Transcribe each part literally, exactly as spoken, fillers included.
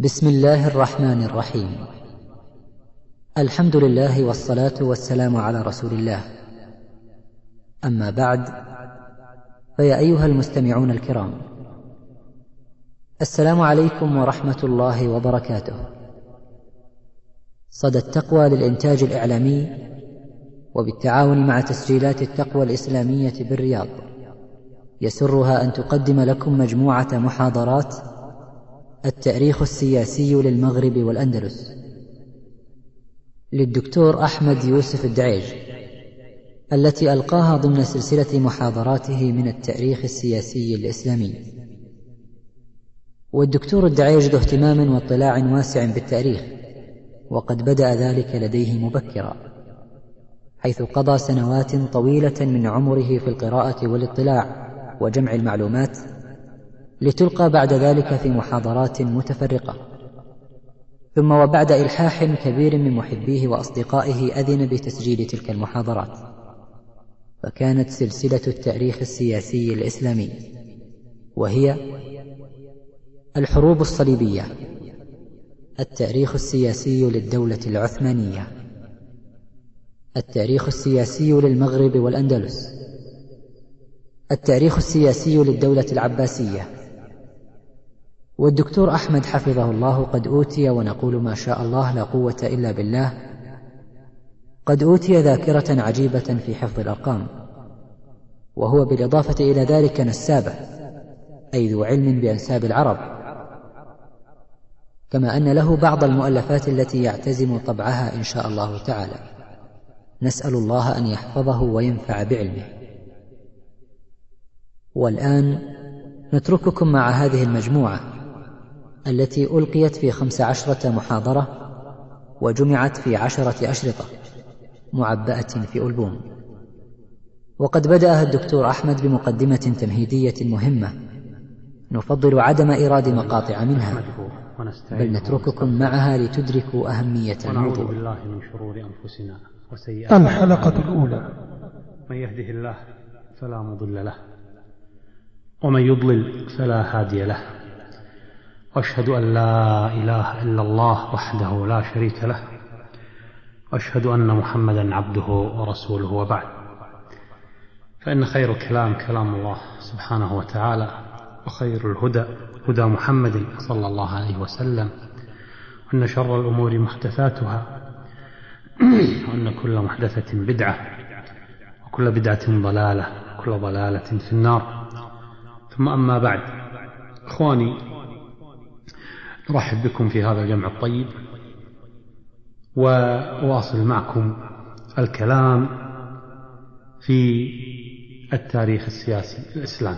بسم الله الرحمن الرحيم. الحمد لله والصلاة والسلام على رسول الله. أما بعد، فيا أيها المستمعون الكرام، السلام عليكم ورحمة الله وبركاته. صدى التقوى للإنتاج الإعلامي وبالتعاون مع تسجيلات التقوى الإسلامية بالرياض يسرها أن تقدم لكم مجموعة محاضرات التاريخ السياسي للمغرب والأندلس للدكتور أحمد يوسف الدعيج، التي ألقاها ضمن سلسلة محاضراته من التاريخ السياسي الإسلامي. والدكتور الدعيج ذو اهتمام واطلاع واسع بالتاريخ، وقد بدأ ذلك لديه مبكرا، حيث قضى سنوات طويلة من عمره في القراءة والاطلاع وجمع المعلومات، لتلقى بعد ذلك في محاضرات متفرقة. ثم وبعد إلحاح كبير من محبيه وأصدقائه أذن بتسجيل تلك المحاضرات، فكانت سلسلة التاريخ السياسي الإسلامي، وهي الحروب الصليبية، التاريخ السياسي للدولة العثمانية، التاريخ السياسي للمغرب والأندلس، التاريخ السياسي للدولة العباسية. والدكتور أحمد حفظه الله قد أوتي، ونقول ما شاء الله لا قوة إلا بالله، قد أوتي ذاكرة عجيبة في حفظ الأرقام، وهو بالإضافة إلى ذلك نسابة، أي ذو علم بأنساب العرب، كما أن له بعض المؤلفات التي يعتزم طبعها إن شاء الله تعالى. نسأل الله أن يحفظه وينفع بعلمه. والآن نترككم مع هذه المجموعة التي ألقيت في خمس عشرة محاضرة وجمعت في عشرة أشرطة معبأة في ألبوم. وقد بدأها الدكتور أحمد بمقدمة تمهيدية مهمة نفضل عدم إيراد مقاطع منها، بل نترككم معها لتدركوا أهمية الموضوع. بالله من شرور أنفسنا وسيئات الحلقة الأولى. من يهده الله فلا مضل له، ومن يضلل فلا هادي له، وأشهد أن لا إله إلا الله وحده لا شريك له، وأشهد أن محمدا عبده ورسوله، وبعد، فإن خير الكلام كلام الله سبحانه وتعالى، وخير الهدى هدى محمد صلى الله عليه وسلم، وأن شر الأمور محدثاتها، وأن كل محدثة بدعة، وكل بدعة ضلالة، وكل ضلالة في النار. ثم أما بعد، إخواني، أرحب بكم في هذا الجمع الطيب، وأواصل معكم الكلام في التاريخ السياسي الإسلامي.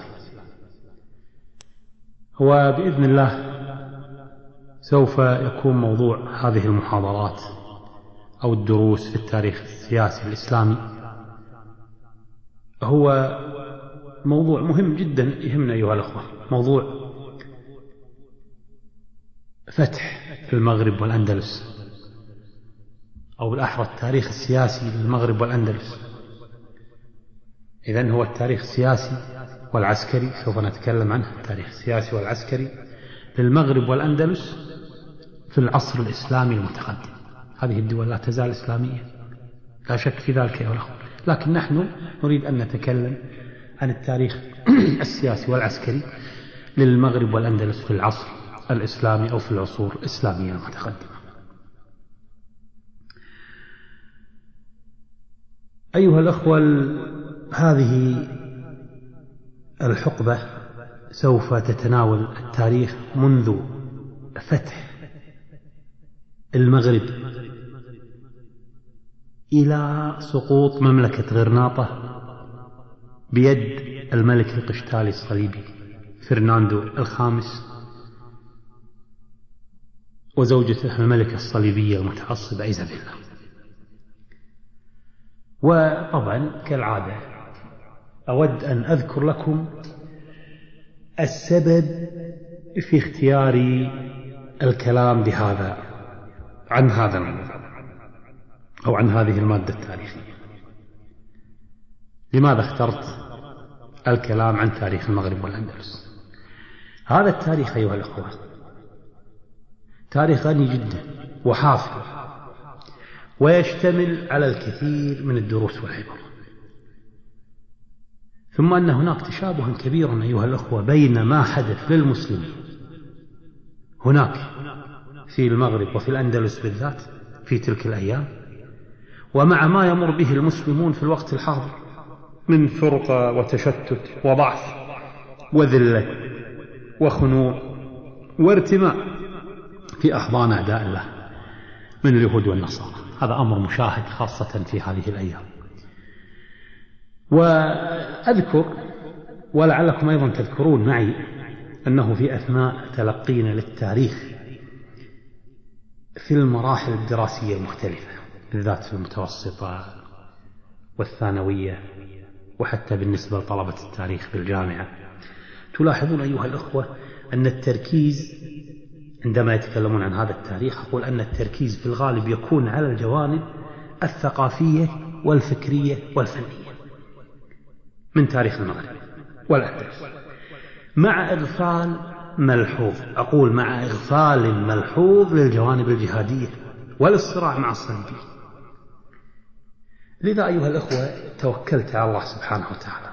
وبإذن الله سوف يكون موضوع هذه المحاضرات أو الدروس في التاريخ السياسي الإسلامي هو موضوع مهم جدا يهمنا أيها الأخوة، موضوع فتح المغرب والأندلس، أو بالأحرى التاريخ السياسي للمغرب والأندلس. إذن هو التاريخ السياسي والعسكري، سوف نتكلم عنه، التاريخ السياسي والعسكري للمغرب والأندلس في العصر الإسلامي المتقدم. هذه الدول لا تزال إسلامية، لا شك في ذلك يا أخوة، لكن نحن نريد أن نتكلم عن التاريخ السياسي والعسكري للمغرب والأندلس في العصر الإسلامي أو في العصور الإسلامية المتقدمة. أيها الأخوة، هذه الحقبة سوف تتناول التاريخ منذ فتح المغرب إلى سقوط مملكة غرناطة بيد الملك القشتالي الصليبي فرناندو الخامس وزوجته الملكة الصليبية المتعصبة إيزابيلا. وطبعا كالعادة أود أن أذكر لكم السبب في اختياري الكلام بهذا عن هذا الموضوع أو عن هذه المادة التاريخية. لماذا اخترت الكلام عن تاريخ المغرب والأندلس؟ هذا التاريخ أيها الأخوة تاريخ غني جدا وحافل، ويشتمل على الكثير من الدروس والعبر. ثم أن هناك تشابها كبيرا أيها الأخوة بين ما حدث للمسلمين هناك في المغرب وفي الأندلس بالذات في تلك الأيام، ومع ما يمر به المسلمون في الوقت الحاضر من فرقة وتشتت وضعف وذلة وخنوع وارتماء في أحضان أعداء الله من اليهود والنصارى. هذا أمر مشاهد خاصة في هذه الأيام. وأذكر ولعلكم أيضا تذكرون معي أنه في أثناء تلقينا للتاريخ في المراحل الدراسية المختلفة بالذات في المتوسطة والثانوية وحتى بالنسبة لطلبة التاريخ بالجامعة، تلاحظون أيها الأخوة أن التركيز عندما يتكلمون عن هذا التاريخ أقول أن التركيز في الغالب يكون على الجوانب الثقافية والفكرية والفنية من تاريخ المغرب والأندلس، مع إغفال ملحوظ أقول مع إغفال ملحوظ للجوانب الجهادية وللصراع مع الصليبيين. لذا أيها الأخوة توكلت على الله سبحانه وتعالى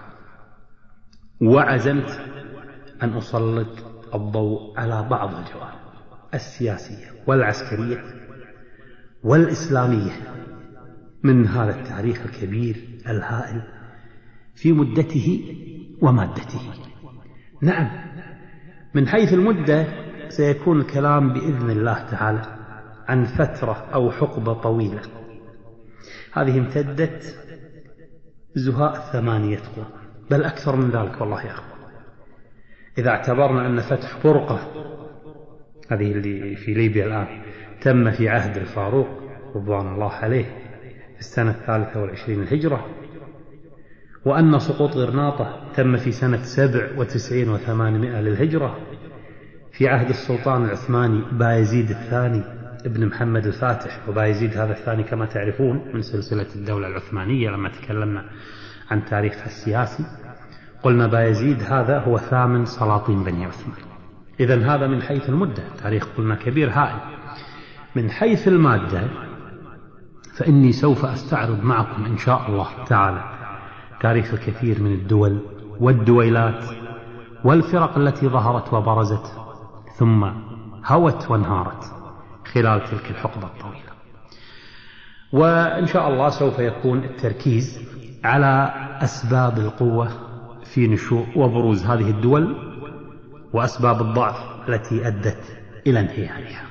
وعزمت أن أسلط الضوء على بعض الجوانب السياسية والعسكرية والإسلامية من هذا التاريخ الكبير الهائل في مدته ومادته. نعم، من حيث المدة سيكون الكلام بإذن الله تعالى عن فترة أو حقبة طويلة، هذه امتدت زهاء ثمانية قرون بل أكثر من ذلك والله يا أخوة. إذا اعتبرنا أن فتح برقة هذه اللي في ليبيا الآن تم في عهد الفاروق رضوان الله عليه في السنة الثالثة والعشرين الهجرة، وأن سقوط غرناطة تم في سنة سبع وتسعين وثمانمائة للهجرة في عهد السلطان العثماني بايزيد الثاني ابن محمد الفاتح. وبايزيد هذا الثاني كما تعرفون من سلسلة الدولة العثمانية، لما تكلمنا عن تاريخها السياسي قلنا بايزيد هذا هو ثامن سلاطين بني عثمان. إذن هذا من حيث المدة تاريخ قلنا كبير هائل. من حيث المادة فإني سوف أستعرض معكم إن شاء الله تعالى تاريخ الكثير من الدول والدويلات والفرق التي ظهرت وبرزت ثم هوت وانهارت خلال تلك الحقبة الطويلة. وإن شاء الله سوف يكون التركيز على أسباب القوة في نشوء وبروز هذه الدول وأسباب الضعف التي أدت إلى انهيارها.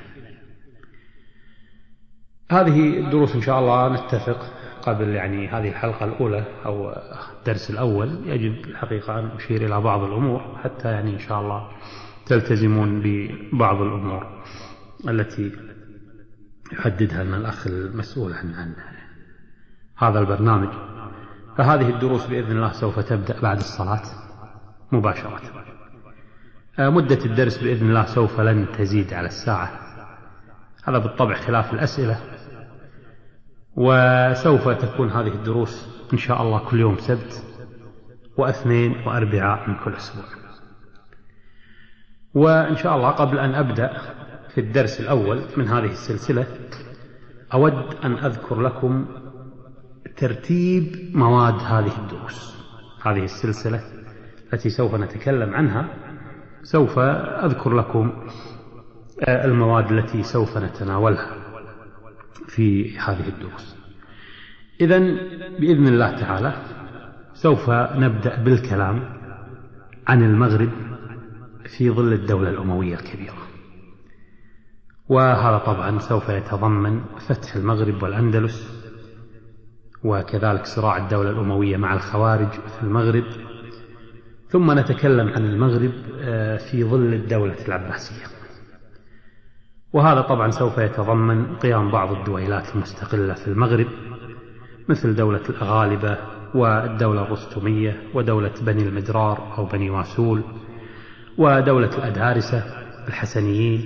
هذه الدروس إن شاء الله نتفق قبل يعني هذه الحلقة الأولى أو الدرس الأول يجب الحقيقة أن أشير إلى بعض الأمور حتى يعني إن شاء الله تلتزمون ببعض الأمور التي يحددها لنا الأخ المسؤول عن, عن هذا البرنامج. فهذه الدروس بإذن الله سوف تبدأ بعد الصلاة مباشرة. مدة الدرس بإذن الله سوف لن تزيد على الساعة، هذا بالطبع خلاف الأسئلة. وسوف تكون هذه الدروس إن شاء الله كل يوم سبت واثنين وأربعاء من كل أسبوع. وإن شاء الله قبل أن أبدأ في الدرس الأول من هذه السلسلة أود أن أذكر لكم ترتيب مواد هذه الدروس. هذه السلسلة التي سوف نتكلم عنها سوف أذكر لكم المواد التي سوف نتناولها في هذه الدروس. إذن بإذن الله تعالى سوف نبدأ بالكلام عن المغرب في ظل الدولة الأموية الكبيرة، وهذا طبعا سوف يتضمن فتح المغرب والأندلس وكذلك صراع الدولة الأموية مع الخوارج في المغرب، ثم نتكلم عن المغرب في ظل الدولة العباسية، وهذا طبعا سوف يتضمن قيام بعض الدويلات المستقلة في المغرب مثل دولة الأغالبة والدولة الرستمية ودولة بني المدرار أو بني واسول ودولة الأدهارسة الحسنيين.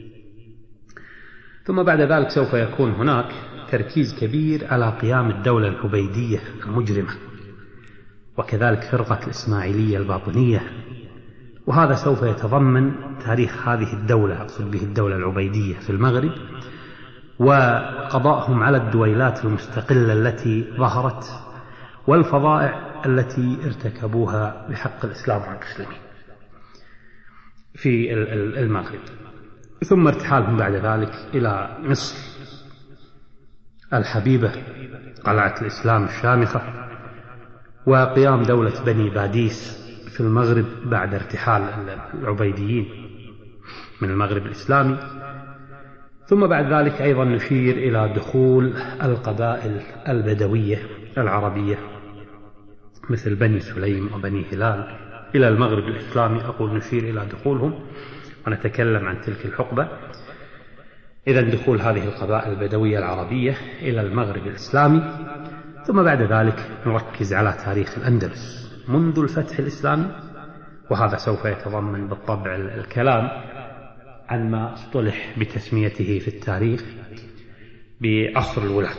ثم بعد ذلك سوف يكون هناك تركيز كبير على قيام الدولة العبيدية المجرمة وكذلك فرقة الإسماعيلية الباطنية وهذا سوف يتضمن تاريخ هذه الدولة، أقصد به الدولة العبيدية في المغرب، وقضاءهم على الدويلات المستقلة التي ظهرت والفظائع التي ارتكبوها بحق الإسلام والمسلمين في المغرب. ثم ارتحالهم بعد ذلك إلى مصر الحبيبة، قلعة الإسلام الشامخة، وقيام دولة بني باديس في المغرب بعد ارتحال العبيديين من المغرب الإسلامي. ثم بعد ذلك أيضا نشير إلى دخول القبائل البدوية العربية مثل بني سليم وبني هلال إلى المغرب الإسلامي. أقول نشير إلى دخولهم ونتكلم عن تلك الحقبة. إذن دخول هذه القبائل البدوية العربية إلى المغرب الإسلامي. ثم بعد ذلك نركز على تاريخ الأندلس منذ الفتح الإسلامي، وهذا سوف يتضمن بالطبع الكلام عن ما اصطلح بتسميته في التاريخ بعصر الولاة.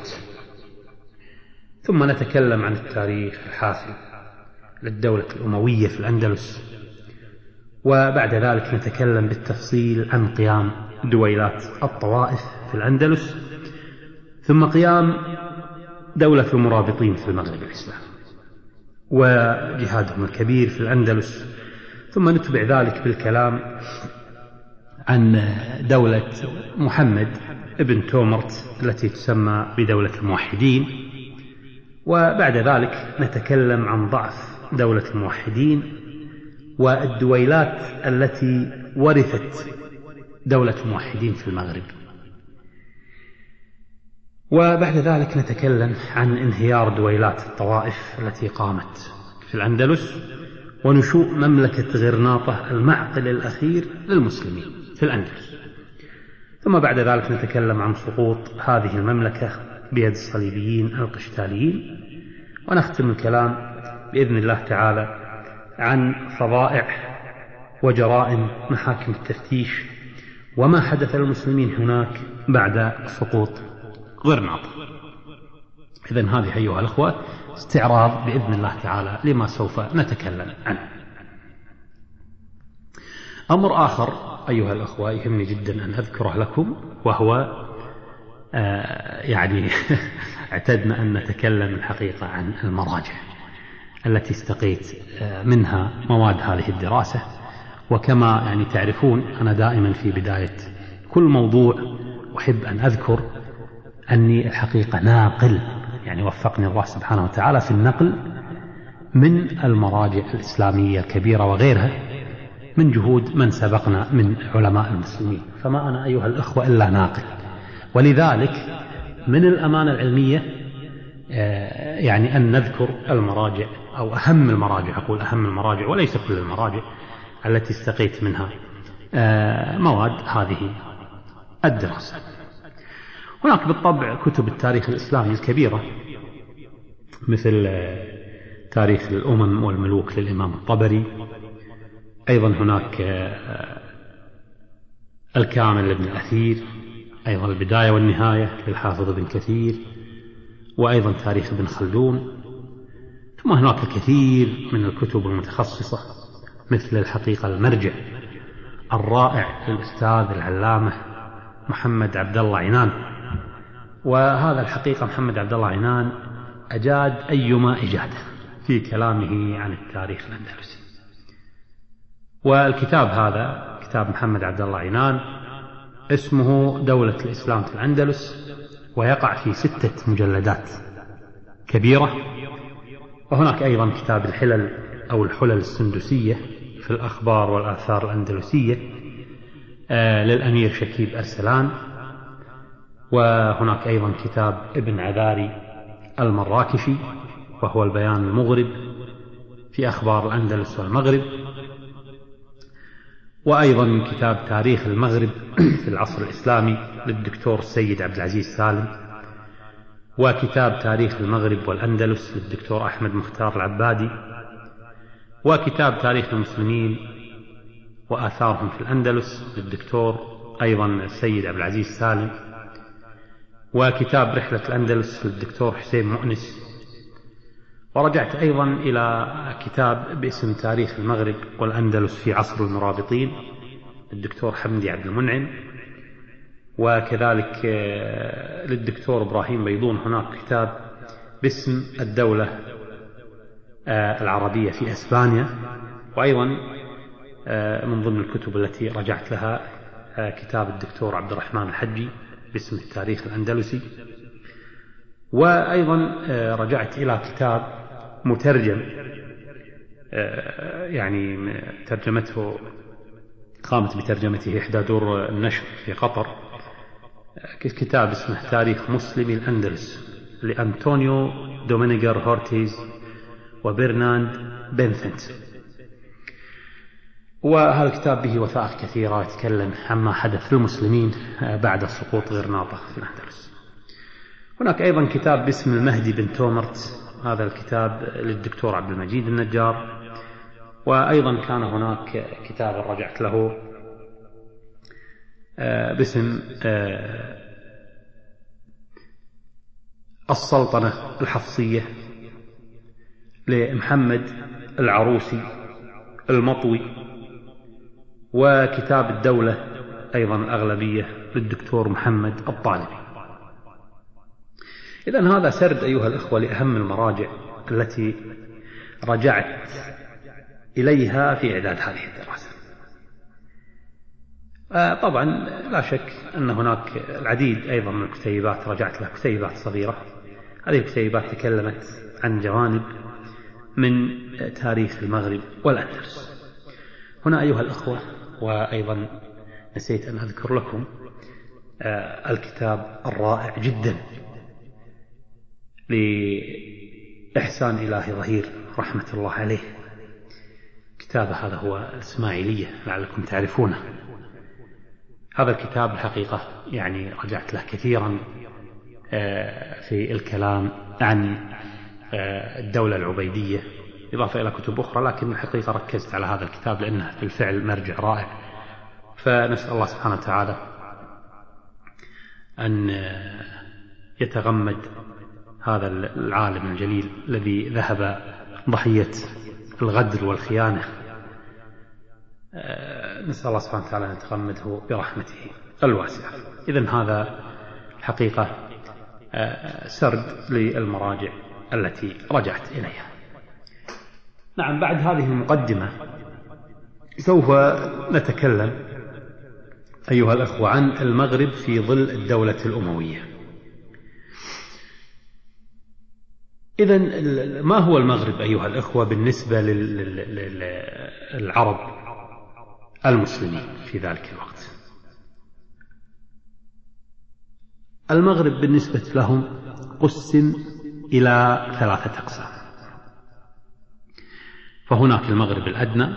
ثم نتكلم عن التاريخ الحافل للدولة الأموية في الأندلس، وبعد ذلك نتكلم بالتفصيل عن قيام دويلات الطوائف في الأندلس، ثم قيام دولة المرابطين في المغرب الإسلامي وجهادهم الكبير في الأندلس. ثم نتبع ذلك بالكلام عن دولة محمد ابن تومرت التي تسمى بدولة الموحدين، وبعد ذلك نتكلم عن ضعف دولة الموحدين والدويلات التي ورثت دولة الموحدين في المغرب. وبعد ذلك نتكلم عن انهيار دويلات الطوائف التي قامت في الأندلس ونشوء مملكة غرناطة المعقل الأخير للمسلمين في الأندلس. ثم بعد ذلك نتكلم عن سقوط هذه المملكة بيد الصليبيين القشتاليين، ونختم الكلام بإذن الله تعالى عن فظائع وجرائم محاكم التفتيش وما حدث للمسلمين هناك بعد سقوط غرناطة. إذن هذه أيها الأخوة استعراض بإذن الله تعالى لما سوف نتكلم عنه. أمر آخر أيها الأخوة يهمني جدا أن أذكره لكم، وهو آه يعني اعتدنا أن نتكلم الحقيقة عن المراجع التي استقيت آه منها مواد هذه الدراسة. وكما يعني تعرفون أنا دائما في بداية كل موضوع أحب أن أذكر أني الحقيقة ناقل، يعني وفقني الله سبحانه وتعالى في النقل من المراجع الإسلامية الكبيرة وغيرها من جهود من سبقنا من علماء المسلمين، فما أنا أيها الأخوة إلا ناقل. ولذلك من الأمانة العلمية يعني أن نذكر المراجع أو أهم المراجع، أقول أهم المراجع وليس كل المراجع التي استقيت منها مواد هذه الدراسة. هناك بالطبع كتب التاريخ الإسلامي الكبيرة مثل تاريخ الأمم والملوك للإمام الطبري، أيضا هناك الكامل لابن الأثير، أيضا البداية والنهاية للحافظ ابن كثير، وأيضا تاريخ ابن خلدون. ثم هناك الكثير من الكتب المتخصصة مثل الحقيقة المرجع الرائع للأستاذ العلامة محمد عبد الله عنان، وهذا الحقيقة محمد عبد الله عنان أجاد أيما إجادة في كلامه عن التاريخ الأندلسي. والكتاب هذا كتاب محمد عبد الله عنان اسمه دولة الإسلام في الأندلس، ويقع في ستة مجلدات كبيرة. وهناك أيضا كتاب الحلل أو الحلل السندسية في الأخبار والآثار الأندلسية آه للأمير شكيب أرسلان. وهناك أيضا كتاب ابن عذاري المراكشي وهو البيان المغرب في أخبار الأندلس والمغرب. وأيضا كتاب تاريخ المغرب في العصر الإسلامي للدكتور السيد عبد العزيز سالم، وكتاب تاريخ المغرب والأندلس للدكتور أحمد مختار العبادي، وكتاب تاريخ المسلمين وآثارهم في الأندلس للدكتور أيضا السيد عبد العزيز سالم، وكتاب رحلة الأندلس للدكتور حسين مؤنس، ورجعت أيضا إلى كتاب باسم تاريخ المغرب والأندلس في عصر المرابطين للدكتور حمدي عبد المنعم، وكذلك للدكتور إبراهيم بيضون هناك كتاب باسم الدولة العربية في أسبانيا. وأيضا من ضمن الكتب التي رجعت لها كتاب الدكتور عبد الرحمن الحجي باسم التاريخ الأندلسي. وأيضا رجعت إلى كتاب مترجم، يعني ترجمته قامت بترجمته إحدى دور النشر في قطر، كتاب اسمه تاريخ مسلمي الأندلس لأنطونيو دومينيغر هورتيز وبرناند بنثنت. وهذا الكتاب به وثائق كثيرة يتكلم عما حدث للمسلمين بعد سقوط غرناطة في الأندلس. هناك أيضا كتاب باسم المهدي بن تومرت، هذا الكتاب للدكتور عبد المجيد النجار. وأيضا كان هناك كتاب رجعت له باسم السلطنة الحفصية لمحمد العروسي المطوي، وكتاب الدولة أيضا الأغلبية للدكتور محمد الطالبي. إذن هذا سرد أيها الأخوة لأهم المراجع التي رجعت إليها في إعداد هذه الدراسة. طبعا لا شك أن هناك العديد أيضا من الكتيبات رجعت لها، كتيبات صغيرة. هذه الكتيبات تكلمت عن جوانب من تاريخ المغرب والأندلس. هنا أيها الأخوة، وأيضا نسيت أن أذكر لكم الكتاب الرائع جدا لإحسان إلهي ظهير رحمة الله عليه. كتاب هذا هو الإسماعيلية لعلكم تعرفونه. هذا الكتاب الحقيقة يعني رجعت له كثيرا في الكلام عن الدولة العبيدية، إضافة إلى كتب أخرى، لكن الحقيقة ركزت على هذا الكتاب لأنه بالفعل مرجع رائع. فنسأل الله سبحانه وتعالى أن يتغمد هذا العالم الجليل الذي ذهب ضحية الغدر والخيانة، نسأل الله سبحانه وتعالى أن يتغمده برحمته الواسعة. إذن هذا الحقيقة سرد للمراجع التي رجعت إليها. نعم، بعد هذه المقدمة سوف نتكلم أيها الأخوة عن المغرب في ظل الدولة الأموية. إذن ما هو المغرب أيها الأخوة بالنسبة للعرب المسلمين في ذلك الوقت؟ المغرب بالنسبة لهم قسم إلى ثلاثة أقسام. فهناك المغرب الأدنى،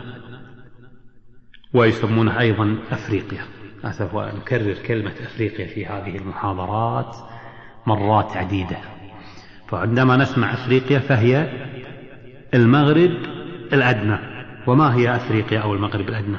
ويسمونه أيضا أفريقيا. أسف نكرر كلمة أفريقيا في هذه المحاضرات مرات عديدة. فعندما نسمع أفريقيا فهي المغرب الأدنى. وما هي أفريقيا أو المغرب الأدنى؟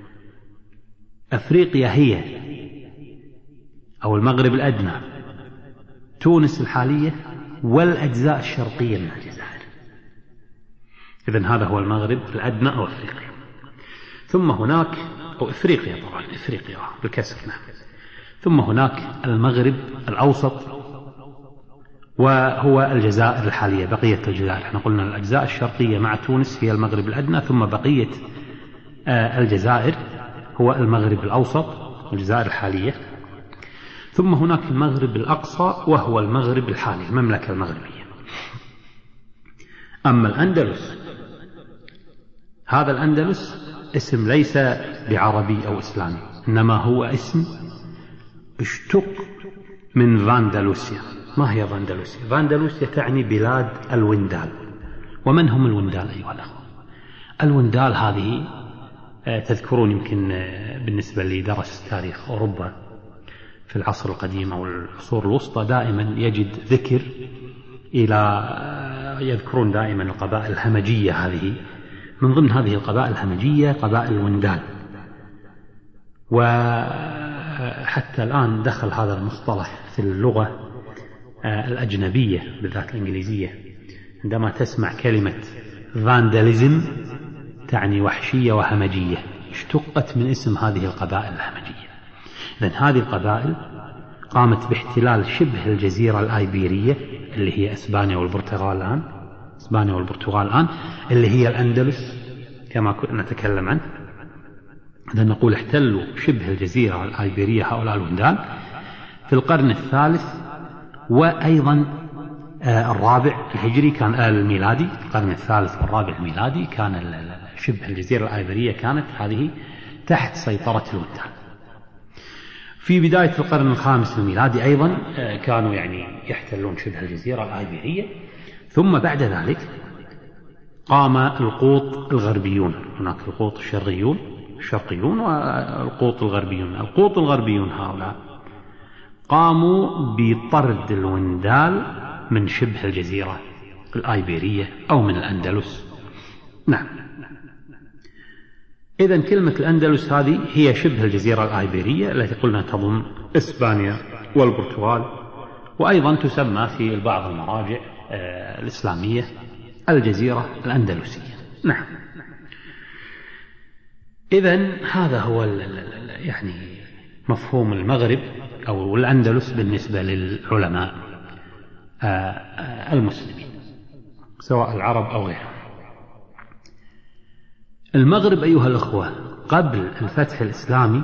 أفريقيا هي أو المغرب الأدنى تونس الحالية والأجزاء الشرقية من الجزائر. إذن هذا هو المغرب الأدنى أو أفريقيا. ثم هناك أو إفريقيا، طبعا إفريقيا بالكسر نعم. ثم هناك المغرب الأوسط وهو الجزائر الحالية، بقية الجزائر. احنا قلنا الأجزاء الشرقية مع تونس هي المغرب الأدنى، ثم بقية الجزائر هو المغرب الأوسط والجزائر الحالية. ثم هناك المغرب الأقصى وهو المغرب الحالي، المملكة المغربية. أما الأندلس، هذا الأندلس اسم ليس بعربي أو إسلامي، إنما هو اسم اشتق من فاندلوسيا. ما هي فاندلوسيا؟ فاندلوسيا تعني بلاد الوندال. ومن هم الوندال أيها الأخوة؟ الوندال هذه تذكرون يمكن بالنسبة لي درس تاريخ أوروبا في العصر القديم أو العصور الوسطى دائما يجد ذكر إلى يذكرون دائما القبائل الهمجية. هذه من ضمن هذه القبائل الهمجية قبائل الوندال، وحتى الآن دخل هذا المصطلح في اللغة الأجنبية بالذات الإنجليزية عندما تسمع كلمة فانداليزم تعني وحشية وهمجية، اشتقت من اسم هذه القبائل الهمجية. لأن هذه القبائل قامت باحتلال شبه الجزيرة الآيبيرية اللي هي إسبانيا والبرتغال الآن، إسبانيا والبرتغال الآن اللي هي الأندلس كما كنا نتكلم عنه. إذا نقول احتلوا شبه الجزيرة الآيبيرية هؤلاء الوندان في القرن الثالث وأيضا الرابع الهجري، كان الميلادي القرن الثالث والرابع الميلادي، كان شبه الجزيرة الآيبيرية كانت هذه تحت سيطرة الوندان. في بداية القرن الخامس الميلادي أيضا كانوا يعني يحتلون شبه الجزيرة الآيبيرية. ثم بعد ذلك قام القوط الغربيون، هناك القوط الشرقيون الشرقيون والقوط الغربيون. القوط الغربيون هؤلاء قاموا بطرد الوندال من شبه الجزيرة الآيبيرية أو من الأندلس. نعم، إذن كلمة الأندلس هذه هي شبه الجزيرة الآيبيرية التي قلنا تضم إسبانيا والبرتغال، وأيضا تسمى في بعض المراجع الإسلامية الجزيرة الأندلسية. نعم، إذن هذا هو يعني مفهوم المغرب أو الأندلس بالنسبة للعلماء المسلمين سواء العرب أو غيرهم. المغرب أيها الأخوة قبل الفتح الإسلامي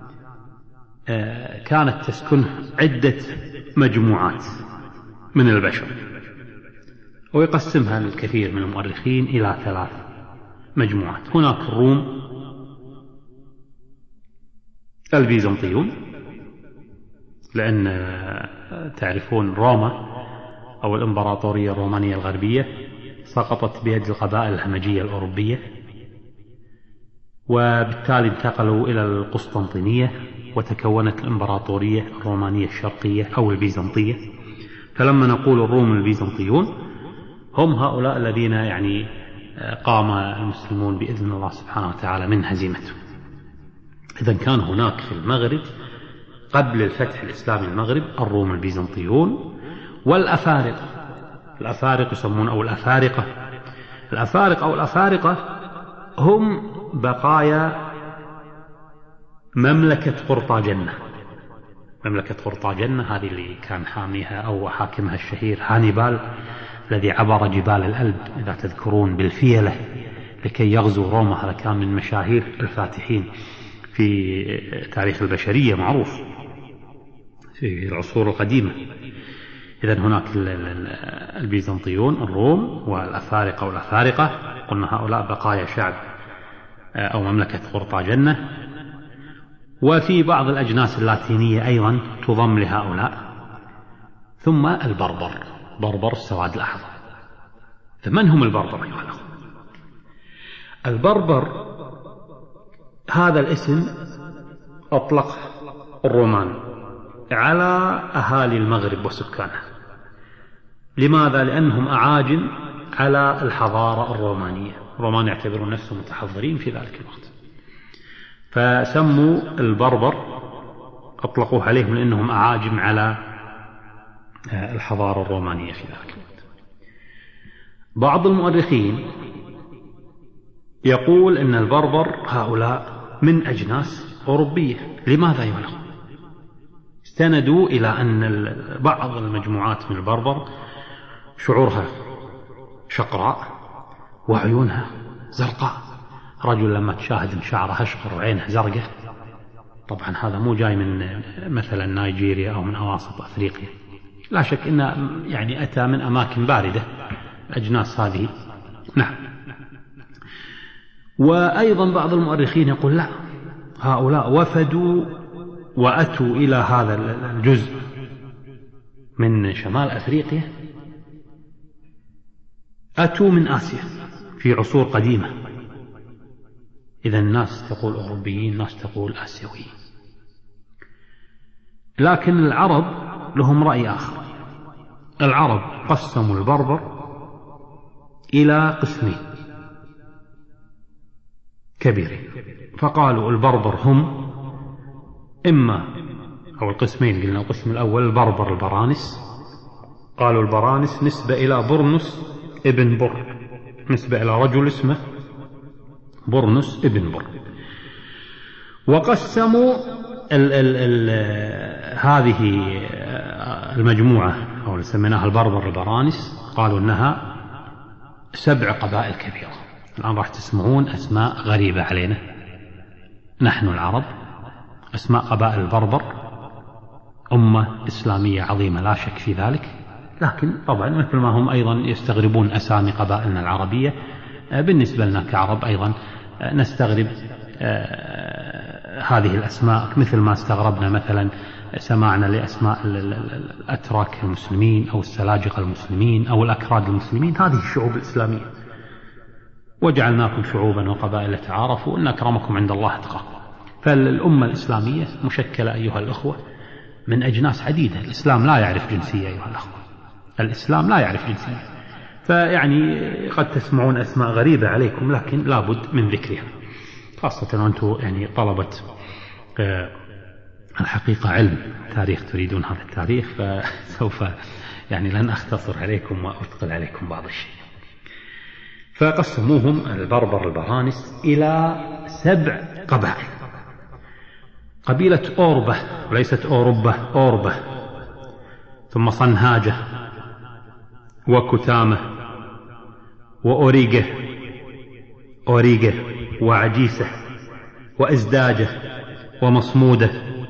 كانت تسكنه عدة مجموعات من البشر، ويقسمها الكثير من المؤرخين إلى ثلاث مجموعات. هناك الروم البيزنطيون، لأن تعرفون روما أو الإمبراطورية الرومانية الغربية سقطت بيد القبائل الهمجية الأوروبية، وبالتالي انتقلوا إلى القسطنطينية وتكونت الإمبراطورية الرومانية الشرقية أو البيزنطية. فلما نقول الروم البيزنطيون هم هؤلاء الذين يعني قام المسلمون بإذن الله سبحانه وتعالى من هزيمته. إذن كان هناك في المغرب قبل الفتح الإسلامي المغرب الروم البيزنطيون والأفارقة. الأفارقة يسمون أو الأفارقة. الأفارقة أو الأفارقة هم بقايا مملكة قرطاجنة. مملكة قرطاجنة هذه اللي كان حاميها أو حاكمها الشهير هانيبال، الذي عبر جبال الألب إذا تذكرون بالفيلة لكي يغزو روما. هذا كان من مشاهير الفاتحين في تاريخ البشرية، معروف في العصور القديمة. إذن هناك البيزنطيون الروم والأفارقة والأفارقة، قلنا هؤلاء بقايا شعب أو مملكة قرطاجنة. وفي بعض الأجناس اللاتينية أيضا تضم لهؤلاء. ثم البربر، بربر السواد الأحمر. فمن هم البربر أيها الأخوة؟ البربر هذا الاسم أطلق الرومان على أهالي المغرب وسكانها. لماذا؟ لأنهم أعاجم على الحضارة الرومانية. الرومان يعتبرون نفسهم متحضرين في ذلك الوقت، فسموا البربر أطلقوا عليهم لأنهم أعاجم على الحضارة الرومانية في ذلك الوقت. بعض المؤرخين يقول أن البربر هؤلاء من أجناس أوروبية. لماذا يا أخوة؟ استندوا إلى أن بعض المجموعات من البربر شعورها شقراء وعيونها زرقاء. رجل لما تشاهد شعره أشقر وعينه زرقاء، طبعا هذا مو جاي من مثلا نيجيريا أو من أواسط أفريقيا، لا شك إنه يعني أتى من أماكن باردة الأجناس هذه. نعم. وأيضا بعض المؤرخين يقول لا، هؤلاء وفدوا وأتوا إلى هذا الجزء من شمال أفريقيا، أتوا من آسيا في عصور قديمة. إذا الناس تقول أوروبيين، الناس تقول آسيويين. لكن العرب لهم رأي آخر. العرب قسموا البربر إلى قسمين كبيرين، فقالوا البربر هم إما أو القسمين، قلنا القسم الأول البربر البرانس، قالوا البرانس نسبة إلى برنس ابن بر، نسبة إلى رجل اسمه برنس ابن بر. وقسموا ال ال ال هذه المجموعة أو اللي سميناها البربر البرانس، قالوا أنها سبع قبائل كبيرة. الآن راح تسمعون أسماء غريبة علينا نحن العرب، أسماء قبائل البربر، أمة إسلامية عظيمة لا شك في ذلك، لكن طبعا مثل ما هم أيضا يستغربون أسامي قبائلنا العربية، بالنسبة لنا كعرب أيضا نستغرب هذه الأسماء، مثل ما استغربنا مثلا سماعنا لأسماء الأتراك المسلمين أو السلاجقة المسلمين أو الأكراد المسلمين، هذه الشعوب الإسلامية. وجعلناكم شعوبا وقبائل تعارفوا إن أكرمكم عند الله أتقاكم. فالأمة الإسلامية مشكلة أيها الأخوة من أجناس عديدة. الإسلام لا يعرف جنسية أيها الأخوة، الإسلام لا يعرف جنسية. فيعني قد تسمعون أسماء غريبة عليكم لكن لابد من ذكرها، خاصة وأنتم يعني طلبة الحقيقة علم تاريخ تريدون هذا التاريخ، فسوف يعني لن أختصر عليكم وأثقل عليكم بعض الشيء. فقسموهم البربر البرانس إلى سبع قبائل. قبيلة أوربة، وليست أوروبة، أوربة، ثم صنهاجة وكتامة وأوريجة أوريجة وعجيسة وإزداجة ومصمودة.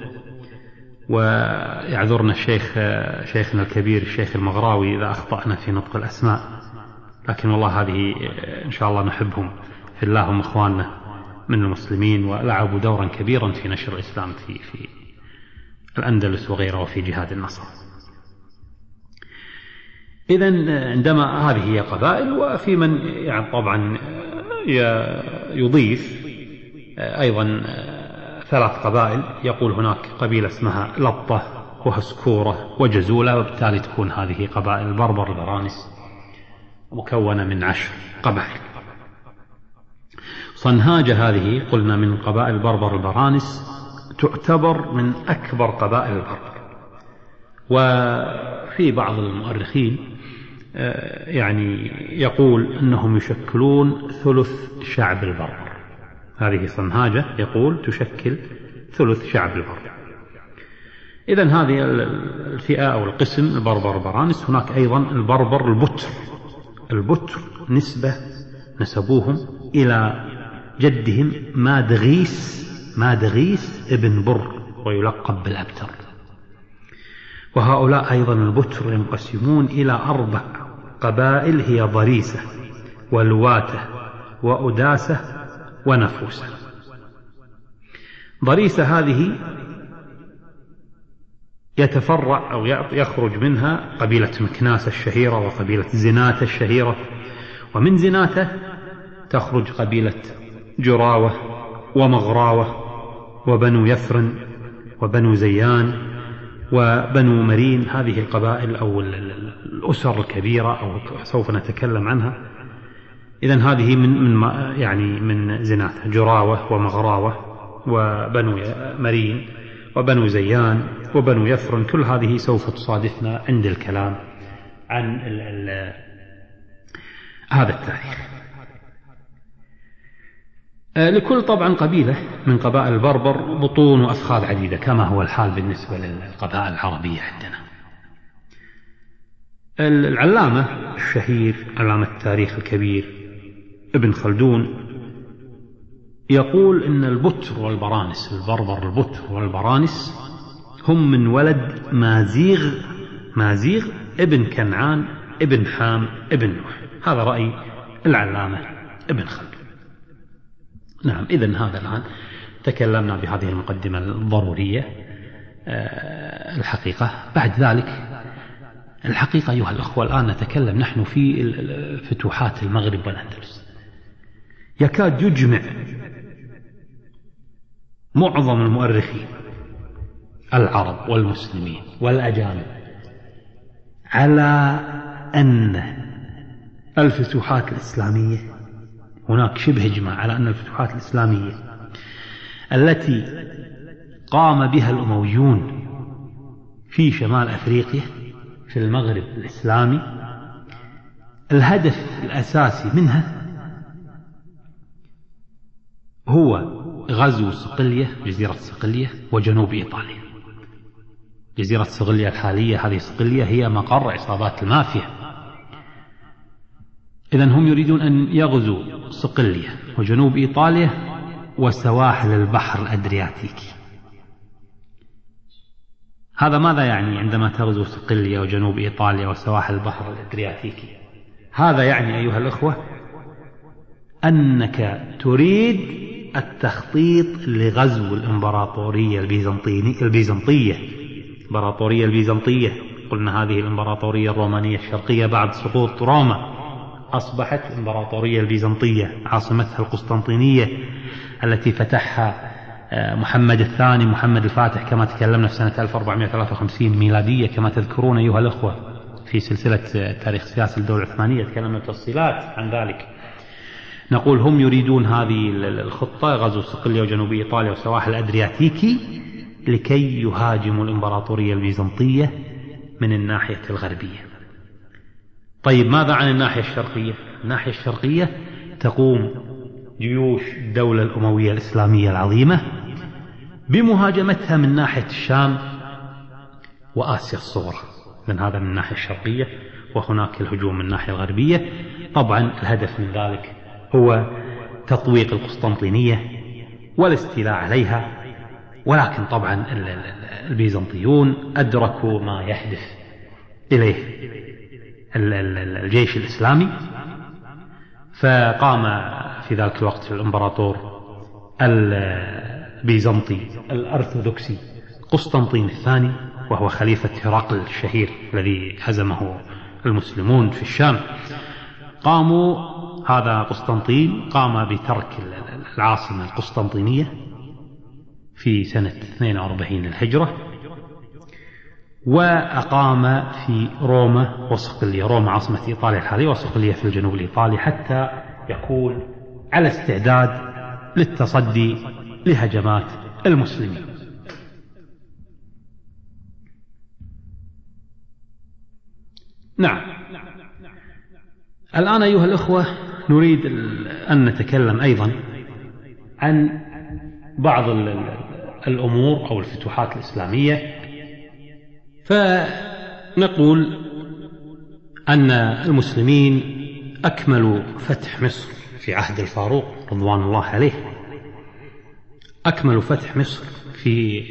ويعذرنا الشيخ شيخنا الكبير الشيخ المغراوي إذا أخطأنا في نطق الأسماء، لكن والله هذه إن شاء الله نحبهم في الله، هم إخواننا من المسلمين ولعبوا دورا كبيرا في نشر الإسلام في في الأندلس وغيره وفي جهاد النصر. إذن عندما هذه هي قبائل، وفي من يعني طبعا يضيف أيضا ثلاث قبائل، يقول هناك قبيلة اسمها لطة وهسكورة وجزولة، وبالتالي تكون هذه قبائل البربر البرانس مكونة من عشر قبائل. صنهاجة هذه قلنا من قبائل بربر البرانس، تعتبر من أكبر قبائل البربر. وفي بعض المؤرخين يعني يقول أنهم يشكلون ثلث شعب البربر. هذه صنهاجة يقول تشكل ثلث شعب البربر. إذن هذه الفئة أو القسم البربر البرانس. هناك أيضا البربر البتر. البتر نسبة نسبوهم إلى جدهم مادغيس مادغيس ابن بر ويلقب بالأبتر. وهؤلاء أيضا البتر ينقسمون إلى أربع قبائل، هي ضريسة والواتة وأداسة ونفوسة. ضريسة هذه يتفرع أو يخرج منها قبيلة مكناس الشهيرة وقبيلة زناتة الشهيرة، ومن زناتة تخرج قبيلة جراوة ومغراوة وبنو يثرن وبنو زيان وبنو مرين. هذه القبائل أو الأسر الكبيرة أو سوف نتكلم عنها. إذن هذه من من يعني من زناتة جراوة ومغراوة وبنو مرين وبنو زيان وبنو يثرن، كل هذه سوف تصادفنا عند الكلام عن ال ال هذا التاريخ. لكل طبعا قبيلة من قبائل البربر بطون وأفخاذ عديدة، كما هو الحال بالنسبة للقبائل العربية عندنا. العلامة الشهير علامة التاريخ الكبير ابن خلدون يقول إن البتر والبرانس، البربر البتر والبرانس، هم من ولد مازيغ مازيغ ابن كنعان ابن حام ابن نوح. هذا رأي العلامة ابن خلدون. نعم، إذن هذا الآن تكلمنا بهذه المقدمة الضرورية. أه الحقيقة بعد ذلك الحقيقة أيها الأخوة الآن نتكلم نحن في فتوحات المغرب والأندلس. يكاد يجمع معظم المؤرخين العرب والمسلمين والأجانب على أن الفتوحات الإسلامية، هناك شبه إجماع على أن الفتوحات الإسلامية التي قام بها الأمويون في شمال أفريقيا في المغرب الإسلامي الهدف الأساسي منها هو غزو صقلية، جزيرة صقلية وجنوب إيطاليا. جزيرة صقلية الحالية، هذه صقلية هي مقر عصابات المافيا. إذن هم يريدون أن يغزوا صقلية وجنوب إيطاليا وسواحل البحر الأدرياتيكي. هذا ماذا يعني عندما تغزو صقلية وجنوب إيطاليا وسواحل البحر الأدرياتيكي؟ هذا يعني أيها الأخوة أنك تريد التخطيط لغزو الإمبراطورية البيزنطية البيزنطية الإمبراطورية البيزنطية قلنا هذه الإمبراطورية الرومانية الشرقية بعد سقوط روما أصبحت الإمبراطورية البيزنطية، عاصمتها القسطنطينية التي فتحها محمد الثاني محمد الفاتح كما تكلمنا في سنة ألف وأربعمائة وثلاثة وخمسين ميلادية كما تذكرون أيها الأخوة في سلسلة تاريخ سياسي الدولة العثمانية، تكلمنا بتفصيلات عن ذلك. نقول هم يريدون هذه الخطة غزو صقلية وجنوب إيطاليا وسواحل الأدرياتيكي لكي يهاجموا الإمبراطورية البيزنطية من الناحية الغربية. طيب ماذا عن الناحية الشرقية؟ الناحية الشرقية تقوم جيوش الدولة الأموية الإسلامية العظيمة بمهاجمتها من ناحية الشام وآسيا الصغرى، من هذا من الناحية الشرقية، وهناك الهجوم من الناحية الغربية. طبعا الهدف من ذلك هو تطويق القسطنطينية والاستيلاء عليها، ولكن طبعا البيزنطيون أدركوا ما يحدث إليه الجيش الإسلامي، فقام في ذلك الوقت الإمبراطور البيزنطي الأرثوذكسي قسطنطين الثاني، وهو خليفة هرقل الشهير الذي هزمه المسلمون في الشام. قاموا هذا قسطنطين قام بترك العاصمة القسطنطينية في سنة اثنين وأربعين للهجرة، وأقام في روما وصقلية، روما عاصمة إيطاليا الحالية وصقلية في الجنوب الإيطالي، حتى يكون على استعداد للتصدي لهجمات المسلمين. نعم، الآن أيها الأخوة نريد أن نتكلم أيضا عن بعض الأمور أو الفتوحات الإسلامية. فنقول أن المسلمين أكملوا فتح مصر في عهد الفاروق رضوان الله عليه، أكملوا فتح مصر في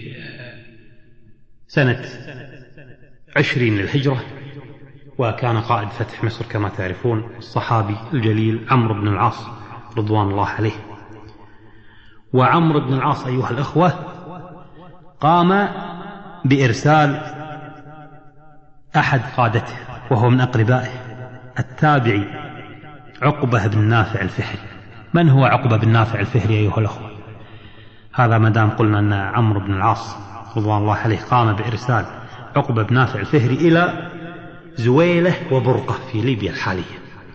سنة عشرين للهجرة، وكان قائد فتح مصر كما تعرفون الصحابي الجليل عمرو بن العاص رضوان الله عليه. وعمرو بن العاص أيها الأخوة قام بإرسال أحد قادته وهو من أقربائه التابعي عقبة بن نافع الفهري. من هو عقبة بن نافع الفهري أيها الأخوة؟ هذا مدام قلنا أن عمرو بن العاص رضوان الله عليه قام بإرسال عقبة بن نافع الفهري إلى زويلة وبرقة في ليبيا الحالية،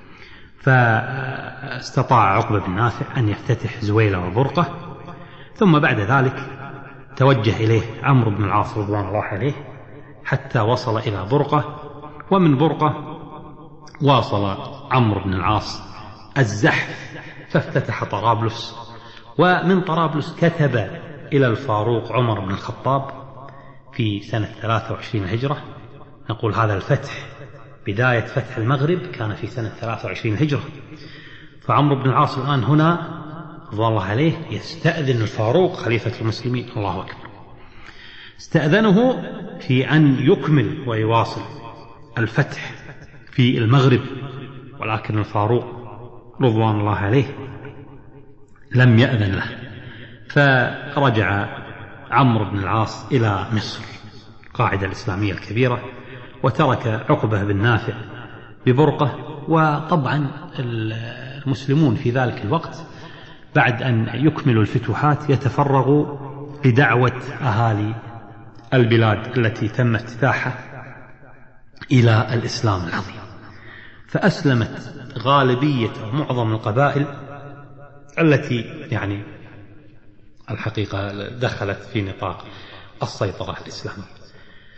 فاستطاع عقبة بن نافع أن يفتتح زويلة وبرقة، ثم بعد ذلك توجه إليه عمرو بن العاص رضوان الله عليه حتى وصل إلى برقة، ومن برقة واصل عمرو بن العاص الزحف فافتتح طرابلس، ومن طرابلس كتب إلى الفاروق عمر بن الخطاب في سنة ثلاثة وعشرين الهجرة. نقول هذا الفتح بداية فتح المغرب كان في سنة ثلاثة وعشرين الهجرة، فعمرو بن العاص الآن هنا رضوان الله عليه يستأذن الفاروق خليفة المسلمين، الله أكبر، استأذنه في أن يكمل ويواصل الفتح في المغرب، ولكن الفاروق رضوان الله عليه لم يأذن له، فرجع عمرو بن العاص إلى مصر القاعدة الإسلامية الكبيرة، وترك عقبة بن نافع ببرقة. وطبعا المسلمون في ذلك الوقت بعد أن يكملوا الفتوحات يتفرغوا لدعوة أهالي البلاد التي تم افتتاحها إلى الإسلام العظيم، فأسلمت غالبية معظم القبائل التي يعني الحقيقة دخلت في نطاق السيطرة الإسلامية.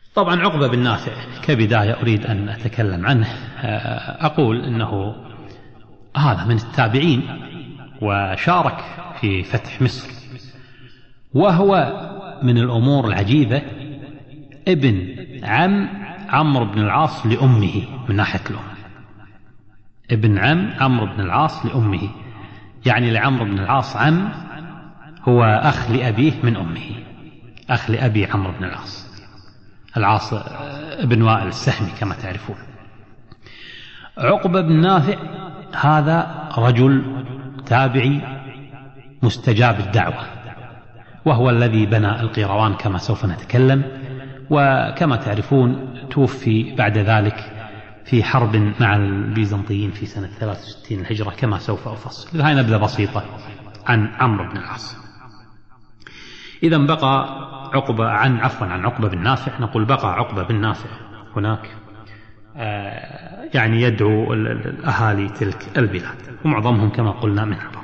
طبعا عقبة بن نافع كبداية أريد أن أتكلم عنه. أقول أنه هذا من التابعين وشارك في فتح مصر، وهو من الأمور العجيبة ابن عم عمرو بن العاص لأمه من ناحية الأم، ابن عم عمرو بن العاص لأمه، يعني لعمرو بن العاص عم هو أخ لأبيه من أمه، أخ لأبي عمرو بن العاص، العاص ابن وائل السهمي كما تعرفون. عقبة بن نافع هذا رجل تابعي مستجاب الدعوة، وهو الذي بنى القيروان كما سوف نتكلم، وكما تعرفون توفي بعد ذلك في حرب مع البيزنطيين في سنة ثلاث وستين الهجرة كما سوف أفصل. هاي نبذة بسيطة عن عمرو بن العاص. إذا بقى عقبة عن عفوا عن عقبة بن نافع، نقول بقى عقبة بن نافع هناك آه يعني يدعو الأهالي تلك البلاد، ومعظمهم كما قلنا من عرب.